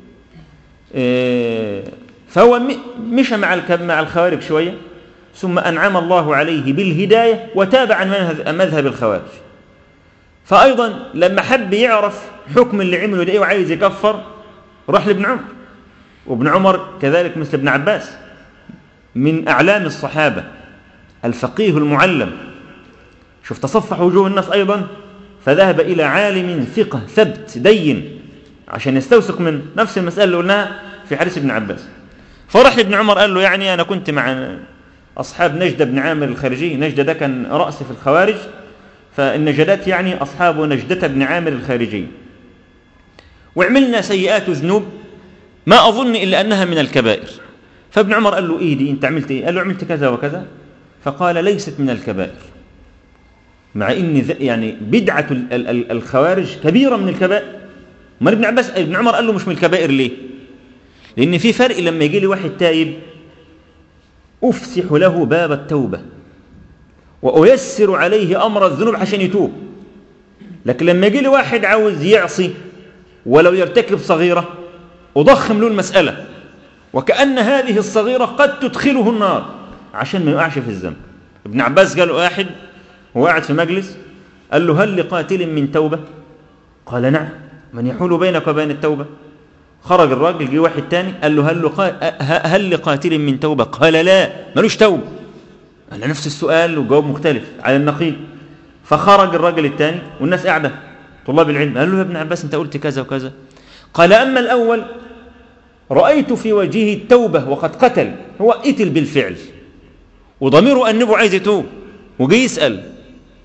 فهو مشى مع الخوارج شوية، ثم أنعم الله عليه بالهداية وتاب عن مذهب الخوارج. فأيضا لما حب يعرف حكم اللي عمله ده وعايز يكفر، راح لابن عمر، وابن عمر كذلك مثل ابن عباس من أعلام الصحابة، الفقيه المعلم. شوف تصفح وجوه الناس أيضا، فذهب إلى عالم ثقة ثبت دين عشان يستوثق من نفس المسألة اللي قلناها في حديث ابن عباس. فرح لابن عمر قال له: يعني أنا كنت مع أصحاب نجدة بن عامر الخارجي. نجدة ده كان رأس في الخوارج، فالنجدات يعني أصحاب نجدة بن عامر الخارجي، وعملنا سيئات ذنوب ما أظن إلا أنها من الكبائر. فابن عمر قال له: إيه دي؟ أنت عملت إيه؟ قال له: عملت كذا وكذا. فقال: ليست من الكبائر، مع إن يعني بدعة الخوارج كبيرة من الكبائر. ما ابن عباس ابن عمر قال له: مش من الكبائر. ليه؟ لأن في فرق لما يجي لي واحد تائب أفسح له باب التوبة وأيسر عليه أمر الذنوب عشان يتوب، لكن لما يجي لي واحد عاوز يعصي ولو يرتكب صغيرة أضخم له المسألة، وكأن هذه الصغيرة قد تدخله النار عشان ما يقعش في الذنب. ابن عباس قال له واحد هو قاعد في مجلس، قال له: هل لقاتل من توبة؟ قال: نعم، من يحول بينك وبين التوبة؟ خرج الراجل، جه واحد تاني قال له: هل, لقا... هل لقاتل من توبة؟ قال: لا، ملوش توبة. قال نفس السؤال وجواب مختلف على النقيض. فخرج الراجل التاني والناس قاعدة طلاب العلم، قال له: يا ابن عباس أنت قلت كذا وكذا. قال: أما الأول رأيت في وجهه التوبة وقد قتل، هو قتل بالفعل وضميره أنبه عايز يتوب، وجي يسأل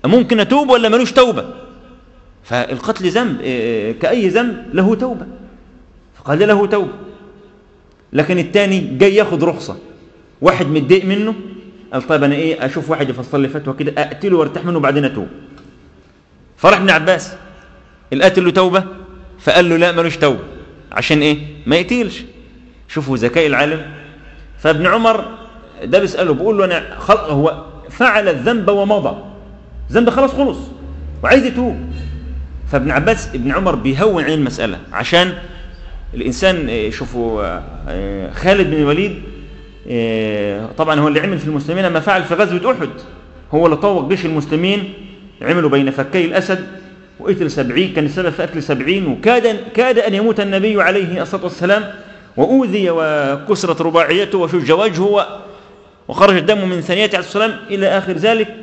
ممكن أتوب ولا ملوش توبة؟ فالقتل ذنب كأي ذنب له توبة، فقال له توبة. لكن الثاني جاي ياخد رخصة، واحد متضايق منه قال طيب أنا إيه أشوف واحد يفصل لي فتوى كده أقتله وارتاح منه وبعدين أتوب. فرح ابن عباس القاتل له توبة، فقال له لا ملوش توبة عشان إيه؟ ما يقتلش. شوفوا ذكاء العالم. فابن عمر ده بيسأله بيقول له أنا خلق هو فعل الذنب ومضى، ذنب خلاص خلص وعايز يتوب. فابن عباس ابن عمر بيهون عن المسألة عشان الإنسان. شوفوا خالد بن الوليد طبعا هو اللي عمل في المسلمين ما فعل في غزوة أحد، هو اللي طوق جيش المسلمين، عملوا بين فكي الأسد وقتل سبعين، كان السبب في قتل سبعين، وكاد كاد أن يموت النبي عليه الصلاة والسلام، وأوذي وكسرت رباعيته وشج وجهه وخرج الدم من ثنيته عليه السلام إلى آخر ذلك.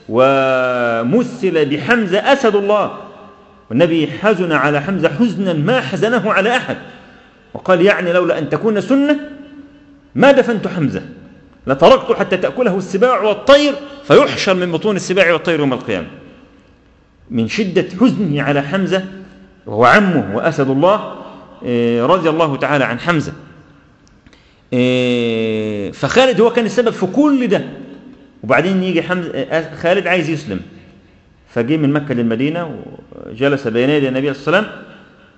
ومثل بحمزة أسد الله، والنبي حزن على حمزة حزنا ما حزنه على أحد، وقال يعني لولا أن تكون سنة ما دفنت حمزة لتركته حتى تأكله السباع والطير فيحشر من بطون السباع والطير يوم القيامة، من شدة حزنه على حمزة وهو عمه وأسد الله رضي الله تعالى عن حمزة. فخالد هو كان السبب في كل ده. وبعدين يجي حمزة خالد عايز يسلم، فجي من مكة للمدينة وجلس بين يدي النبي صلى الله عليه وسلم،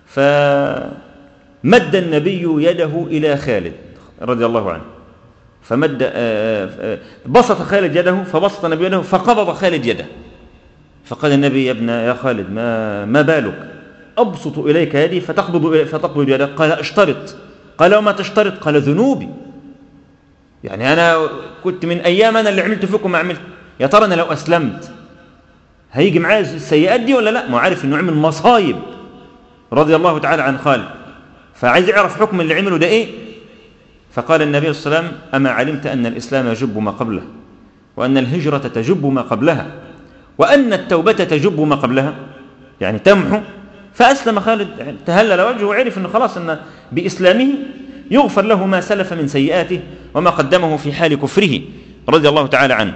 فمد النبي يده إلى خالد رضي الله عنه، فمد بسط خالد يده، فبسط النبي يده فقبض خالد يده، فقال النبي يا ابن يا خالد ما ما بالك أبسط إليك يدي فتقبض فتقبض يدك؟ قال اشترط. قال وما تشترط؟ قال ذنوبي، يعني أنا كنت من أيام أنا اللي عملت فيكم ما عملت، يا ترى أنا لو أسلمت هيجي معايا السيئات دي ولا لا؟ ما عارف إنه عمل مصايب رضي الله تعالى عن خالد، فعايز يعرف حكم اللي عمله ده إيه. فقال النبي صلى الله عليه وسلم أما علمت أن الإسلام يجب ما قبله، وأن الهجرة تجب ما قبلها، وأن التوبة تجب ما قبلها، يعني تمحو. فأسلم خالد، تهلل وجهه وعرف أنه خلاص أن بإسلامه يغفر له ما سلف من سيئاته وما قدمه في حال كفره رضي الله تعالى عنه.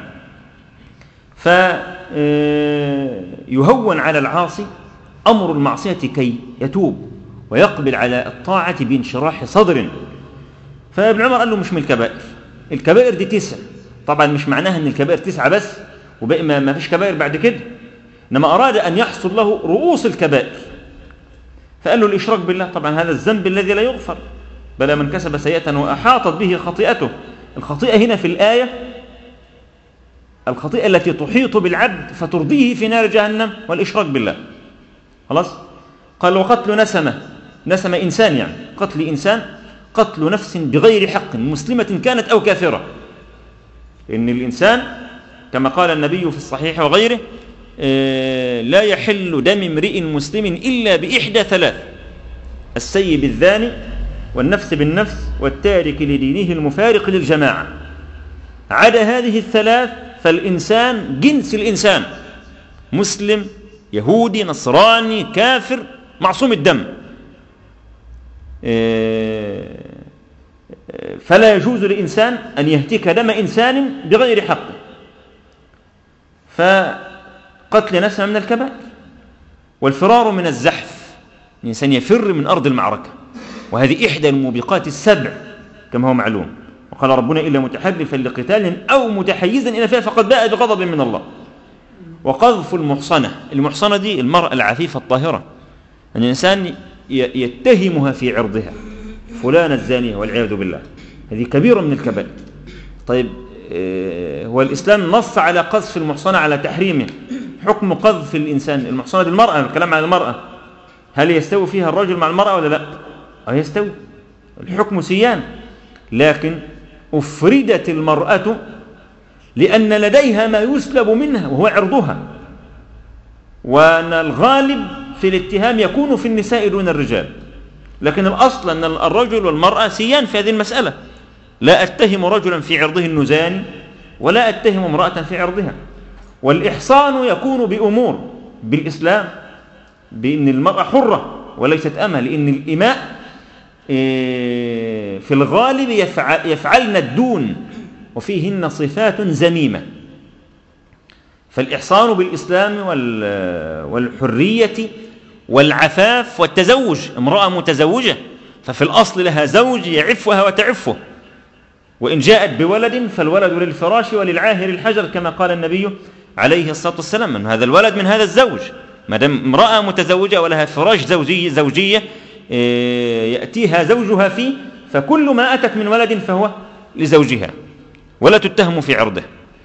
فيهون على العاصي أمر المعصية كي يتوب ويقبل على الطاعة بانشراح صدر. فابن عمر قال له مش من الكبائر، الكبائر دي تسع، طبعا مش معناها أن الكبائر تسعة بس وبقى ما فيش كبائر بعد كده، إنما أراد أن يحصل له رؤوس الكبائر. فقال له الإشراك بالله، طبعا هذا الذنب الذي لا يغفر، بل من كسب سيئة وأحاطت به خطيئته. الخطيئة هنا في الآية الخطيئة التي تحيط بالعبد فترضيه في نار جهنم، والإشراك بالله. خلاص. قال وقتل نسمة، نسمة إنسان، يعني قتل إنسان، قتل نفس بغير حق مسلمة كانت أو كافرة. إن الإنسان كما قال النبي في الصحيح وغيره لا يحل دم امرئ مسلم إلا بإحدى ثلاث: السيب الزاني، والنفس بالنفس، والتارك لدينه المفارق للجماعة. عدا هذه الثلاث فالإنسان جنس الإنسان، مسلم يهودي نصراني كافر معصوم الدم، فلا يجوز لإنسان أن يهتك دم إنسان بغير حق. فقتل نفسه من الكبائر. والفرار من الزحف، الإنسان يفر من أرض المعركة، وهذه إحدى الموبقات السبع كما هو معلوم. وقال ربنا إلا متحرفا لقتال أو متحيزا إلى فئة فقد باء بغضب من الله. وقذف المحصنة، المحصنة دي المرأة العفيفة الطاهرة، أن الإنسان يتهمها في عرضها، فلانة الزانية والعياذ بالله، هذه كبيرة من الكبائر. طيب هو الإسلام نص على قذف المحصنة على تحريمه. حكم قذف الإنسان المحصنة دي المرأة، الكلام عن المرأة، هل يستوي فيها الرجل مع المرأة ولا لا؟ أه يستوي، الحكم سيان. لكن أفردت المرأة لأن لديها ما يسلب منها وهو عرضها، وأن الغالب في الاتهام يكون في النساء دون الرجال، لكن الأصل أن الرجل والمرأة سيان في هذه المسألة. لا أتهم رجلا في عرضه النزاني، ولا أتهم امرأة في عرضها. والإحصان يكون بأمور بالإسلام، بأن المرأة حرة وليست أمة، لأن الإماء في الغالب يفعل يفعلن الدون وفيهن صفات ذميمة. فالإحصان بالإسلام والحرية والعفاف والتزوج، امرأة متزوجة ففي الأصل لها زوج يعفها وتعفه، وإن جاءت بولد فالولد للفراش وللعاهر الحجر كما قال النبي عليه الصلاة والسلام، من هذا الولد من هذا الزوج. ما دام امرأة متزوجة ولها فراش زوجية, زوجية يأتيها زوجها فيه، فكل ما أتت من ولد فهو لزوجها ولا تتهم في عرضه.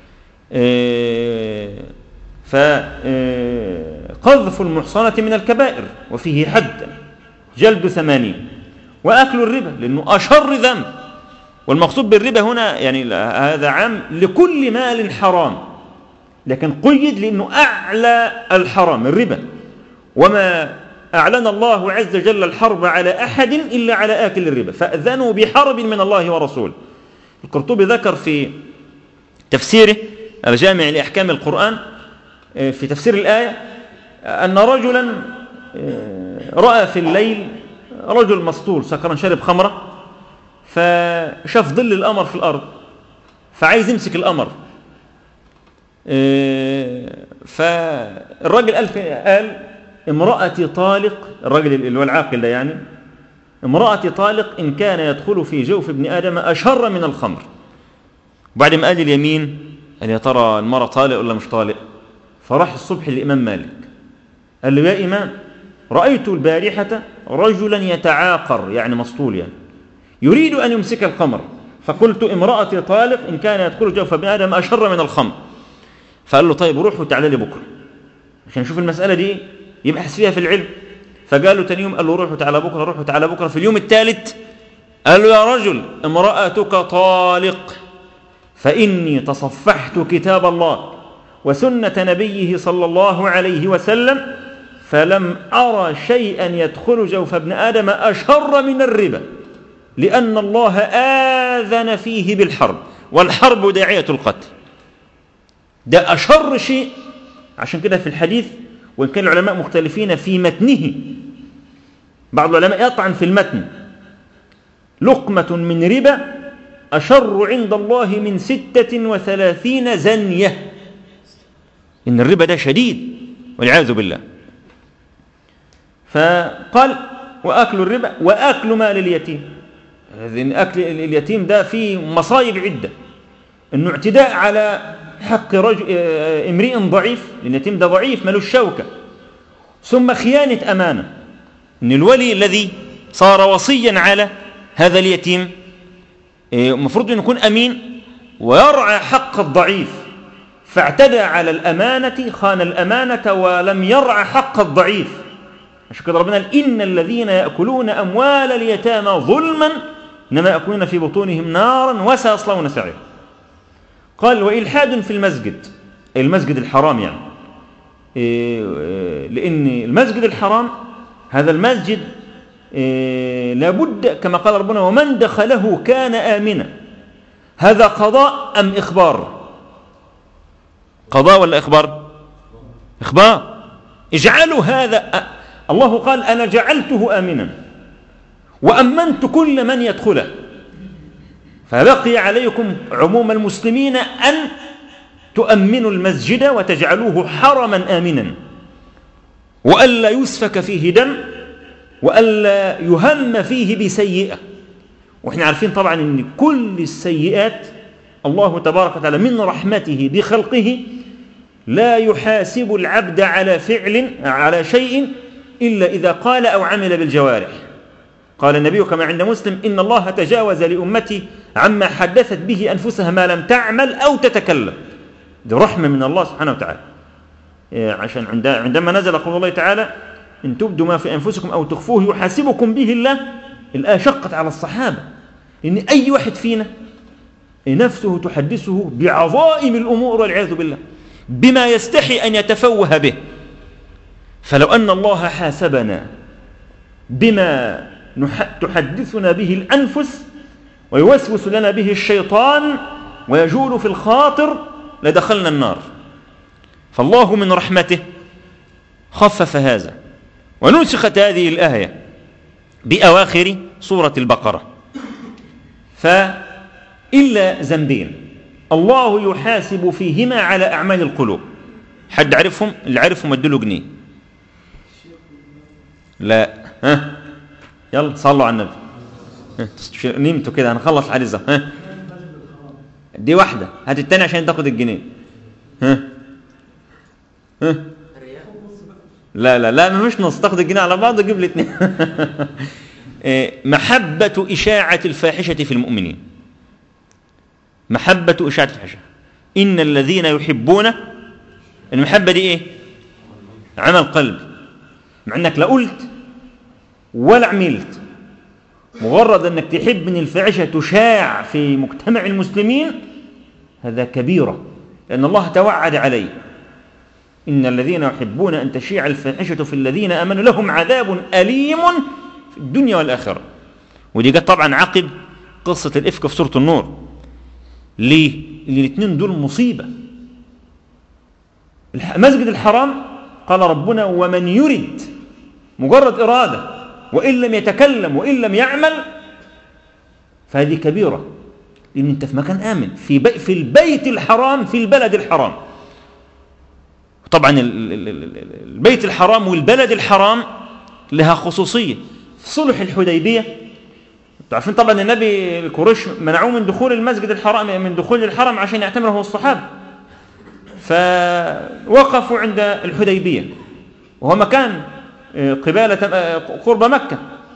فقذف المحصنة من الكبائر وفيه حد جلد ثمانين، وأكل الربا لأنه أشر ذنب، والمقصود بالربا هنا يعني هذا عام لكل مال حرام، لكن قيد لأنه أعلى الحرام الربا، وما أعلن الله عز وجل الحرب على أحد إلا على آكل الربا، فأذنوا بحرب من الله ورسوله. القرطبي ذكر في تفسيره الجامع لأحكام القرآن في تفسير الآية أن رجلا رأى في الليل رجل مسطول سكران شارب خمرة، فشاف ظل القمر في الأرض فعايز يمسك القمر، فالراجل قال, قال امرأتي طالق، الراجل اللي هو العاقل ده يعني، امرأتي طالق إن كان يدخل في جوف ابن آدم أشر من الخمر. وبعد ما قال اليمين قال يا ترى المرأة طالق ولا مش طالق؟ فراح الصبح للإمام مالك قال له يا إمام رأيت البارحة رجلا يتعاقر يعني مسطول يعني يريد أن يمسك الخمر، فقلت امرأتي طالق إن كان يدخل جوف ابن آدم أشر من الخمر. فقال له طيب روح وتعالى لي بكرة عشان نشوف المسألة دي يبحث فيها في العلم. فقال له تاني يوم قال له روح وتعالى بكرة، روح وتعالى بكرة. في اليوم الثالث قال له يا رجل امرأتك طالق، فإني تصفحت كتاب الله وسنة نبيه صلى الله عليه وسلم فلم أرى شيئا يدخل جوف ابن آدم أشر من الربا، لأن الله آذن فيه بالحرب، والحرب داعية القتل. ده أشر شيء. عشان كده في الحديث وإن كان العلماء مختلفين في متنه، بعض العلماء يطعن في المتن، لقمة من ربا أشر عند الله من ستة وثلاثين زنية. إن الربا ده شديد والعياذ بالله. فقال وأكل الربا وأكل مال اليتيم. أكل اليتيم ده فيه مصايب عدة، إنه اعتداء على حق رجل امرئ ضعيف، لأن اليتيم ده ضعيف ملوش شوكة، ثم خيانة أمانة، إن الولي الذي صار وصيا على هذا اليتيم المفروض أن يكون أمين ويرعى حق الضعيف، فاعتدى على الأمانة، خان الأمانة ولم يرعى حق الضعيف. عشان كده ربنا قال إن الذين يأكلون أموال اليتامى ظلما إنما يأكلون في بطونهم نارا وسيصلون سعيرا. قال وإلحاد في المسجد، المسجد الحرام يعني، لأن المسجد الحرام هذا المسجد لابد كما قال ربنا ومن دخله كان آمنا. هذا قضاء أم إخبار؟ قضاء ولا إخبار؟ إخبار. اجعلوا هذا، الله قال أنا جعلته آمنا وأمنت كل من يدخله، فبقي عليكم عموم المسلمين أن تؤمنوا المسجد وتجعلوه حرما آمنا، وألا يسفك فيه دم، وألا يهم فيه بسيئة. وإحنا عارفين طبعا أن كل السيئات الله تبارك وتعالى من رحمته بخلقه لا يحاسب العبد على فعل على شيء إلا إذا قال أو عمل بالجوارح. قال النبي كما عند مسلم إن الله تجاوز لأمتي عما حدثت به أنفسها ما لم تعمل أو تتكلم. دي رحمة من الله سبحانه وتعالى. عشان عندما نزل قول الله تعالى إن تبدوا ما في أنفسكم أو تخفوه يحاسبكم به الله، الآية شقت على الصحابة، إن أي واحد فينا نفسه تحدثه بعظائم الأمور والعياذ بالله بما يستحي أن يتفوه به. فلو أن الله حاسبنا بما تحدثنا به الأنفس ويوسوس لنا به الشيطان ويجول في الخاطر لدخلنا النار. فالله من رحمته خفف هذا، ونسخت هذه الآية بأواخر سورة البقرة. فإلا ذنبين الله يحاسب فيهما على أعمال القلوب، حد عرفهم؟ اللي عرفهم ادوا جنيه. لا. ها يلا صلوا على النبي. نمتوا كده هنخلص الحديث ده. ها دي واحدة، هات التاني عشان تاخد الجنيه. ها ها لا لا لا مش نص، تاخد الجنيه على بعض وجيب لي اتنين. محبة إشاعة الفاحشة في المؤمنين. محبة إشاعة الفاحشة. إن الذين يحبون، المحبة دي إيه؟ عمل قلبي، مع أنك لا قلت ولا عملت، مجرد أنك تحب أن الفاحشة تشاع في مجتمع المسلمين هذا كبيرة، لأن الله توعد عليه إن الذين يحبون أن تشيع الفاحشة في الذين آمنوا لهم عذاب أليم في الدنيا والآخرة. ودي جت طبعا عقب قصة الإفك في سورة النور. ليه؟ الاثنين دول مصيبة. المسجد الحرام قال ربنا ومن يرد، مجرد إرادة، وإن لم يتكلم وإن لم يعمل فهذه كبيرة، لأن أنت في مكان آمن، في, بي في البيت الحرام، في البلد الحرام. طبعا البيت الحرام والبلد الحرام لها خصوصية. في صلح الحديبية تعرفين طبعا النبي القريش منعوه من دخول المسجد الحرام، من دخول الحرم عشان يعتمره هو الصحابة، فوقفوا عند الحديبية وهو مكان قبالة قرب مكة.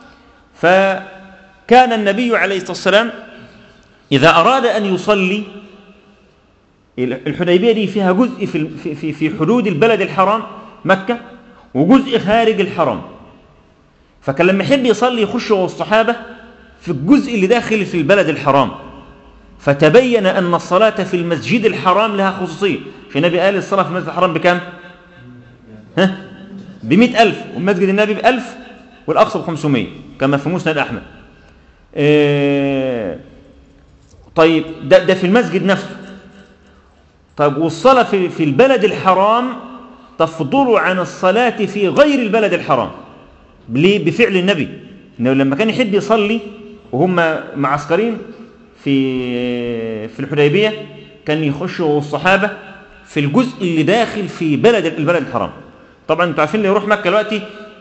فكان النبي عليه الصلاة والسلام إذا أراد أن يصلي، الحديبية دي فيها جزء في في في حدود البلد الحرام مكة وجزء خارج الحرم، فكان لما يحب يصلي يخش هو الصحابة في الجزء اللي داخل في البلد الحرام. فتبين أن الصلاة في المسجد الحرام لها خصوصية. في النبي قال الصلاة في المسجد الحرام بكام؟ ها؟ بمئة ألف، والمسجد النبي بألف، والأقصى بخمسمائة كما في مسند أحمد. إيه طيب ده, ده في المسجد نفسه. طيب والصلاة في, في البلد الحرام تفضل عن الصلاة في غير البلد الحرام. ليه؟ بفعل النبي، إنه لما كان يحب يصلي وهم معسكرين في في الحديبية كان يخشوا الصحابة في الجزء اللي داخل في بلد البلد الحرام. طبعا انتوا عارفين اللي يروح مكة دلوقتي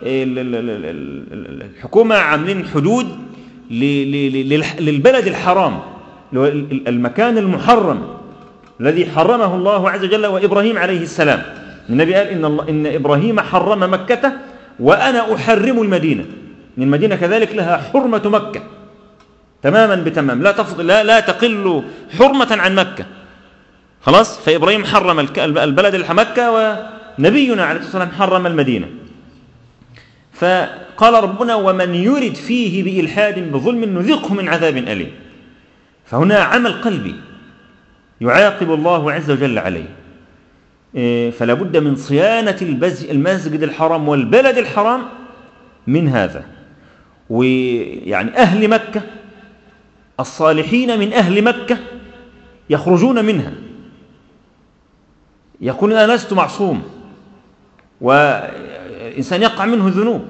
الحكومة عاملين حدود للبلد الحرام، المكان المحرم الذي حرمه الله عز وجل وإبراهيم عليه السلام. النبي قال إن, الله إن إبراهيم حرم مكة وأنا أحرم المدينة. إن المدينة كذلك لها حرمة مكة تماما بتمام، لا تفضل لا, لا تقل حرمة عن مكة. خلاص، فإبراهيم حرم البلد مكة ونبينا عليه الصلاة والسلام حرم المدينة. فقال ربنا ومن يرد فيه بإلحاد بظلم نذقه من عذاب أليم. فهنا عمل قلبي يعاقب الله عز وجل عليه. فلا بد من صيانة المسجد الحرام والبلد الحرام من هذا. ويعني أهل مكة الصالحين من أهل مكة يخرجون منها يقول أنا لست معصوم، وإنسان يقع منه ذنوب،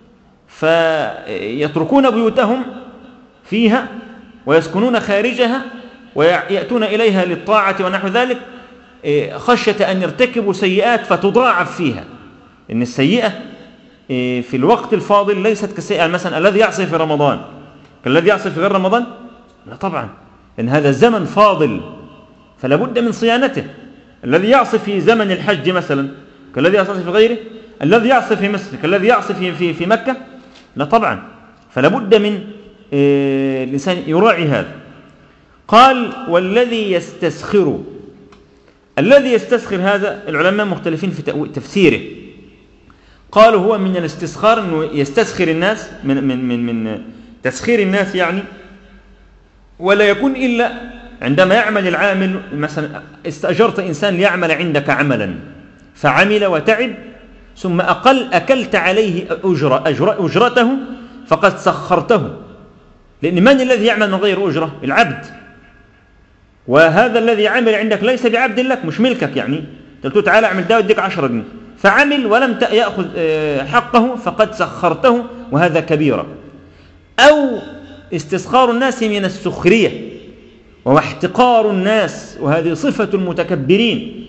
فيتركون بيوتهم فيها ويسكنون خارجها ويأتون إليها للطاعة ونحو ذلك، خشية أن يرتكبوا سيئات فتضاعف فيها. إن السيئة في الوقت الفاضل ليست كالسيئة مثلا الذي يعصي في رمضان كالذي يعصي في غير رمضان، لا طبعا، لأن هذا الزمن فاضل فلا بد من صيانته. الذي يعصي في زمن الحج مثلا كالذي يعصي في غيره، الذي يعصي في مصر كالذي يعصي في, في, في مكة، لا طبعا، فلا بد من الإنسان يراعي هذا. قال والذي يستسخر. الذي يستسخر هذا العلماء مختلفين في تفسيره. قالوا هو من الاستسخار أنه يستسخر الناس من, من, من, من تسخير الناس يعني، ولا يكون إلا عندما يعمل العامل. مثلا استأجرت إنسان ليعمل عندك عملا فعمل وتعب ثم أقل أكلت عليه أجرة أجر أجرته فقد سخرته، لأن من الذي يعمل من غير أجرة؟ العبد. وهذا الذي عمل عندك ليس بعبد لك، مش ملكك. يعني قلت تعالى اعمل ده وديك عشرة جنيه، فعمل ولم يأخذ حقه فقد سخرته، وهذا كبيرة. أو استسخار الناس من السخرية وهو احتقار الناس، وهذه صفة المتكبرين،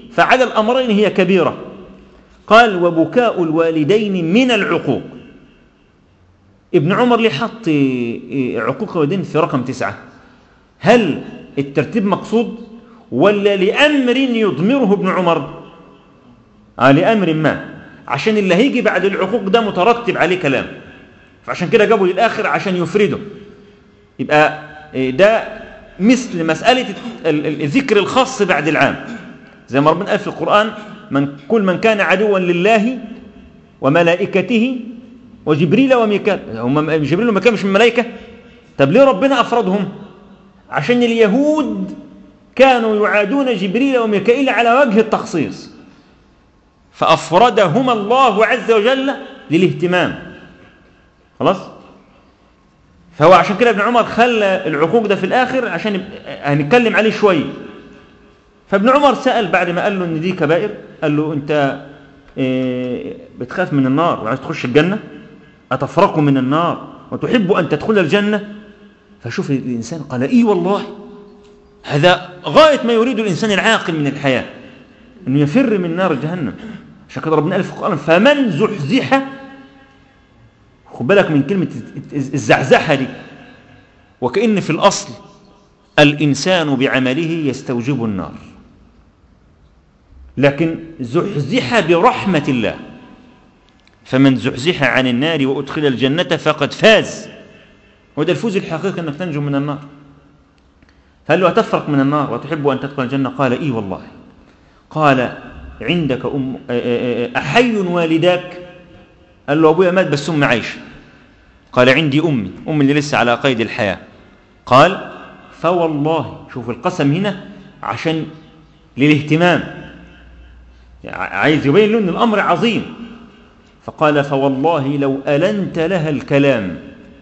فعلى الأمرين هي كبيرة. قال وبكاء الوالدين من العقوق. ابن عمر ليه حط عقوق الوالدين في رقم تسعة؟ هل الترتيب مقصود ولا لأمر يضمره ابن عمر؟ آه لأمر ما، عشان اللي هيجي بعد العقوق ده مترتب عليه كلام، فعشان كده جابوا للآخر عشان يفرده. يبقى ده مثل مسألة الذكر الخاص بعد العام، زي ما ربنا قال في القرآن من كل من كان عدوا لله وملائكته وجبريل وميكال. هم جبريل وميكال مش من ملائكة؟ طب ليه ربنا أفرضهم؟ عشان اليهود كانوا يعادون جبريل وميكائيل على وجه التخصيص، فأفردهما الله عز وجل للاهتمام. خلاص؟ فهو عشان كده ابن عمر خلى العقوق ده في الآخر عشان هنتكلم عليه شوية. فابن عمر سأل بعد ما قال له إن دي كبائر، قال له أنت بتخاف من النار وعايز تخش الجنة؟ أتفرق من النار وتحب أن تدخل الجنة؟ فشوف الإنسان قال إيه والله، هذا غاية ما يريد الإنسان العاقل من الحياة، أنه يفر من نار جهنم. عشان كده ربنا قال في القرآن فمن زحزح، خد بالك من كلمة الزحزحة دي، وكأن في الأصل الإنسان بعمله يستوجب النار، لكن زحزح برحمة الله. فمن زحزح عن النار وأدخل الجنة فقد فاز، وده الفوز الحقيقي أنك تنجو من النار. فقال له أتفرق من النار وتحب أن تدخل الجنة؟ قال إيه والله. قال عندك أم أحي والداك؟ قال له أبويا مات بس أمي عايشة. قال عندي أمي، أمي اللي لسه على قيد الحياة. قال فوالله، شوف القسم هنا عشان للاهتمام، عايز يبين له أن الأمر عظيم. فقال فوالله لو ألنت لها الكلام.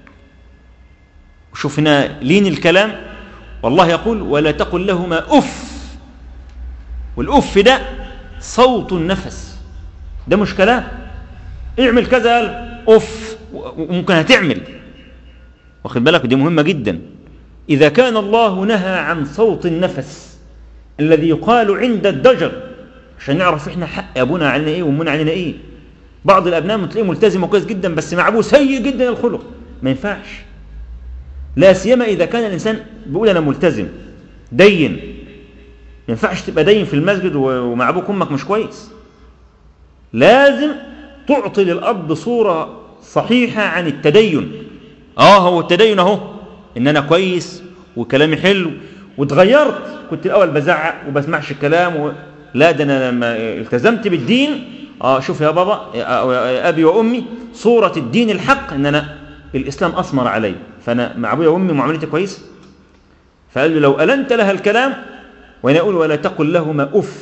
شوف هنا لين الكلام، والله يقول ولا تقل لهما أف. والأف ده صوت النفس، ده مش كلام. اعمل كذا قال أف، وممكن هتعمل. واخد بالك، دي مهمة جدا. إذا كان الله نهى عن صوت النفس الذي يقال عند الضجر، عشان نعرف إحنا حق أبونا علينا إيه وأمنا علينا إيه. بعض الأبناء متلاقيه ملتزم وكويس جدا بس مع أبوه سيء جدا الخلق، ما ينفعش. لا سيما إذا كان الإنسان بيقول أنا ملتزم دين، ما ينفعش تبقى دين في المسجد ومع أبوك وأمك مش كويس. لازم تعطي للأب صورة صحيحة عن التدين. آه هو التدين أهو، إن أنا كويس وكلامي حلو وتغيرت، كنت الأول بزعق وبسمعش الكلام و... لا ده أنا لما التزمت بالدين، آه شوف يا بابا يا أبي وأمي صورة الدين الحق، إن أنا الإسلام أصمر علي، فأنا مع أبويا وأمي معاملتي كويس. فقال له لو ألنت لها الكلام، وأنا أقول ولا تقل لهما أف.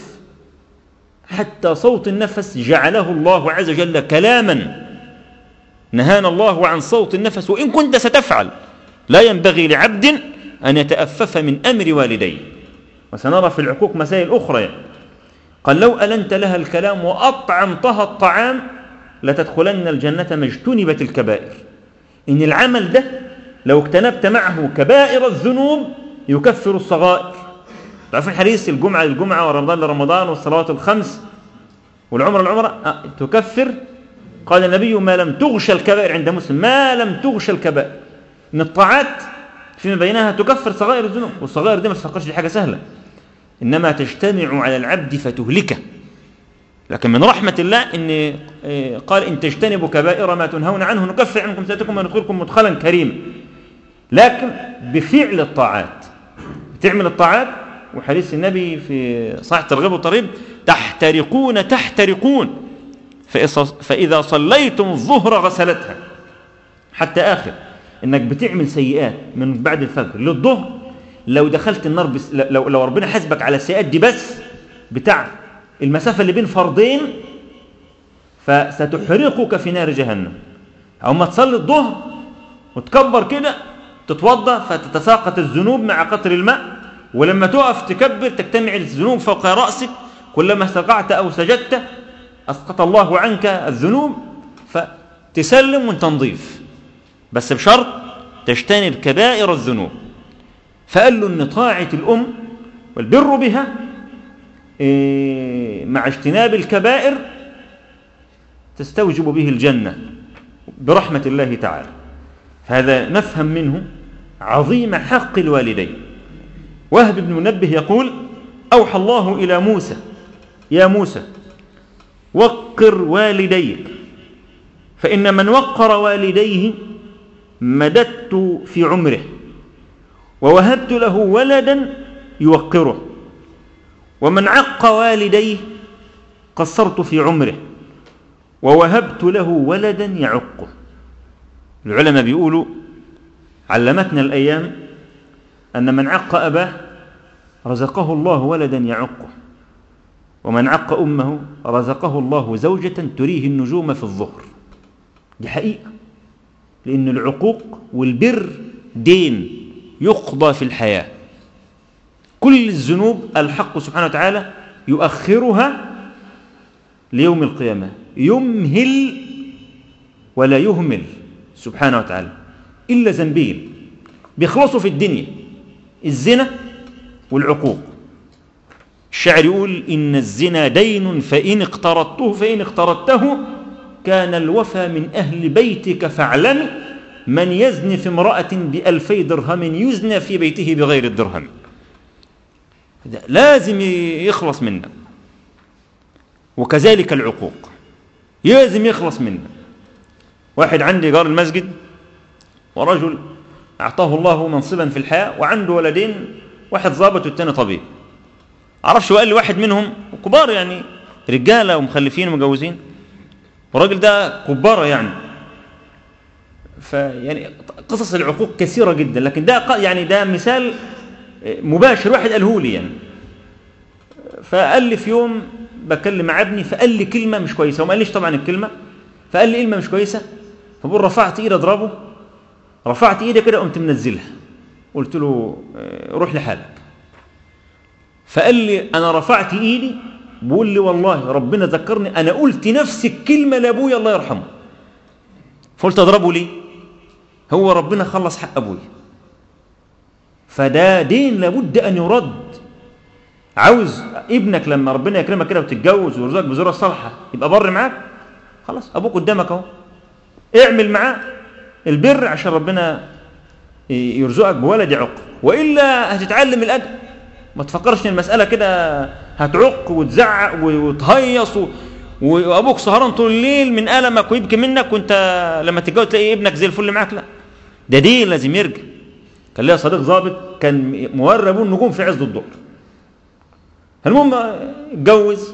حتى صوت النفس جعله الله عز وجل كلاما، نهانا الله عن صوت النفس. وإن كنت ستفعل، لا ينبغي لعبد أن يتأفف من أمر والديه. وسنرى في العقوق مسائل أخرى يعني. قال لو ألنت لها الكلام وأطعمتها الطعام لتدخلن الجنة ما اجتنبت الكبائر. إن العمل ده لو اجتنبت معه كبائر الذنوب يكفر الصغائر. تعرفون حديث الجمعة للجمعة ورمضان لرمضان والصلوات الخمس والعمر العمرة أه تكفر. قال النبي ما لم تغش الكبائر، عند مسلم ما لم تغش الكبائر. إن الطاعات فيما بينها تكفر صغائر الذنوب، والصغائر دي ما تفكرش دي حاجة سهلة، إنما تجتمع على العبد فتهلكه. لكن من رحمة الله إن قال إن تجتنبوا كبائر ما تنهون عنه نكفر عنكم سيئاتكم وندخلكم مدخلا كريما. لكن بفعل الطاعات، تعمل الطاعات. وحديث النبي في صحيح الترغيب والترهيب تحترقون تحترقون فإذا صليتم الظهر غسلتها، حتى آخر. إنك بتعمل سيئات من بعد الفجر للظهر، لو دخلت النار بس، لو, لو ربنا حسبك على السيئات دي بس بتاع المسافة اللي بين فرضين، فستحرقك في نار جهنم. أو ما تصلي الظهر وتكبر كده تتوضأ فتتساقط الذنوب مع قطر الماء، ولما تقف تكبر تجتمع الذنوب فوق رأسك، كلما استقعت أو سجدت أسقط الله عنك الذنوب، فتسلم وانت نظيف، بس بشرط تجتنب كبائر الذنوب. فقال له أن طاعة الأم والبر بها مع اجتناب الكبائر تستوجب به الجنة برحمة الله تعالى. هذا نفهم منه عظيم حق الوالدين. وهب بن منبه يقول: أوحى الله إلى موسى: يا موسى وقر والديك، فإن من وقر والديه مددت في عمره، ووهبت له ولدا يوقره، ومن عق والديه قصرت في عمره، ووهبت له ولدا يعقه. العلماء بيقولوا: علمتنا الأيام أن من عق أباه رزقه الله ولدا يعقه، ومن عق أمه رزقه الله زوجة تريه النجوم في الظهر. دي حقيقة، لأن العقوق والبر دين يقضى في الحياة. كل الذنوب الحق سبحانه وتعالى يؤخرها ليوم القيامة، يمهل ولا يهمل سبحانه وتعالى، إلا ذنبين بيخلصوا في الدنيا: الزنا والعقوق. الشاعر يقول: إن الزنا دين فإن اقترضته فإن اقترضته كان الوفى من أهل بيتك فاعلم من يزني في امرأة بألفي درهم يزنى في بيته بغير الدرهم. لازم يخلص منك. وكذلك العقوق لازم يخلص منك. واحد عندي جار المسجد، ورجل أعطاه الله منصبا في الحياة، وعنده ولدين، واحد ضابط والتاني طبيب. عرفش، وقال لي واحد منهم كبار يعني، رجالة ومخلفين ومجوزين، والراجل ده كبارة يعني. فيعني قصص العقوق كثيرة جدا، لكن ده يعني ده مثال مباشر واحد قاله لي يعني. فقال لي في يوم بكلم مع ابني، فقال لي كلمة مش كويسة، وما قاليش طبعا الكلمة، فقال لي كلمة مش كويسة. فبقول رفعت ايدي اضربه، رفعت ايدي كده قمت منزلها، قلت له روح لحالك. فقال لي انا رفعت ايدي، بقول لي والله ربنا ذكرني انا قلت نفس الكلمة لابويا الله يرحمه. فقلت اضربه ليه؟ هو ربنا خلص حق ابويا، فده دين لابد ان يرد. عاوز ابنك لما ربنا يكرمك كده وتتجوز ويرزقك بذرية صالحة يبقى بر معاك، خلاص ابوك قدامك اهو، اعمل معاه البر عشان ربنا يرزقك بولد يعق، والا هتتعلم الاجر. ما تفكرش ان المسألة كده هتعق وتزعق وتهيص و... وابوك سهران طول الليل من ألمك ويبكي منك، وانت لما تتجوز تلاقي ابنك زي الفل معاك. لا، ده دين لازم يرجع. كان ليا صديق ضابط كان مورب ابوه النجوم في عز الظهر. المهم اتجوز،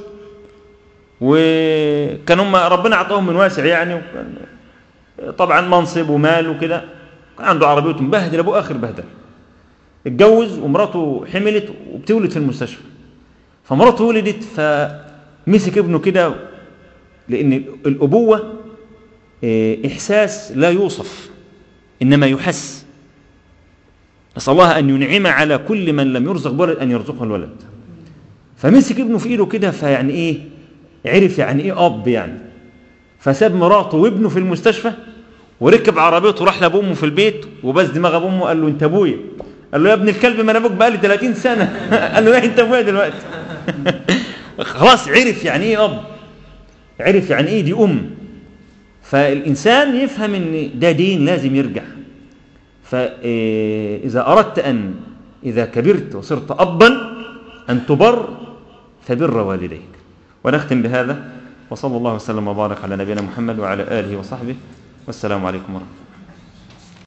وكان هم ربنا عطاهم من واسع يعني، طبعا منصب ومال وكده، كان عنده عربيته مبهدل ابوه اخر بهدل. اتجوز ومراته حملت وبتولد في المستشفى، فمراته ولدت فمسك ابنه كده، لان الابوه احساس لا يوصف انما يحس. نسأل الله ان ينعم على كل من لم يرزق بولد ان يرزقه الولد. فمسك ابنه في ايده كده، فيعني ايه، عرف يعني ايه اب يعني. فساب مراته وابنه في المستشفى وركب عربيته وراح لابو امه في البيت، وبس دماغ ابو امه قال له انت ابويا. قال له يا ابن الكلب ما انا ابوك بقالي ثلاثين سنة. قال له ايه انت ابويا دلوقتي. خلاص عرف يعني ايه اب، عرف يعني ايه دي ام. فالانسان يفهم ان ده دين لازم يرجع. فاذا اردت ان اذا كبرت وصرت ابا ان تبر فبر والديك. ونختم بهذا، وصلى الله وسلم وبارك على نبينا محمد وعلى آله وصحبه، والسلام عليكم ورحمة الله.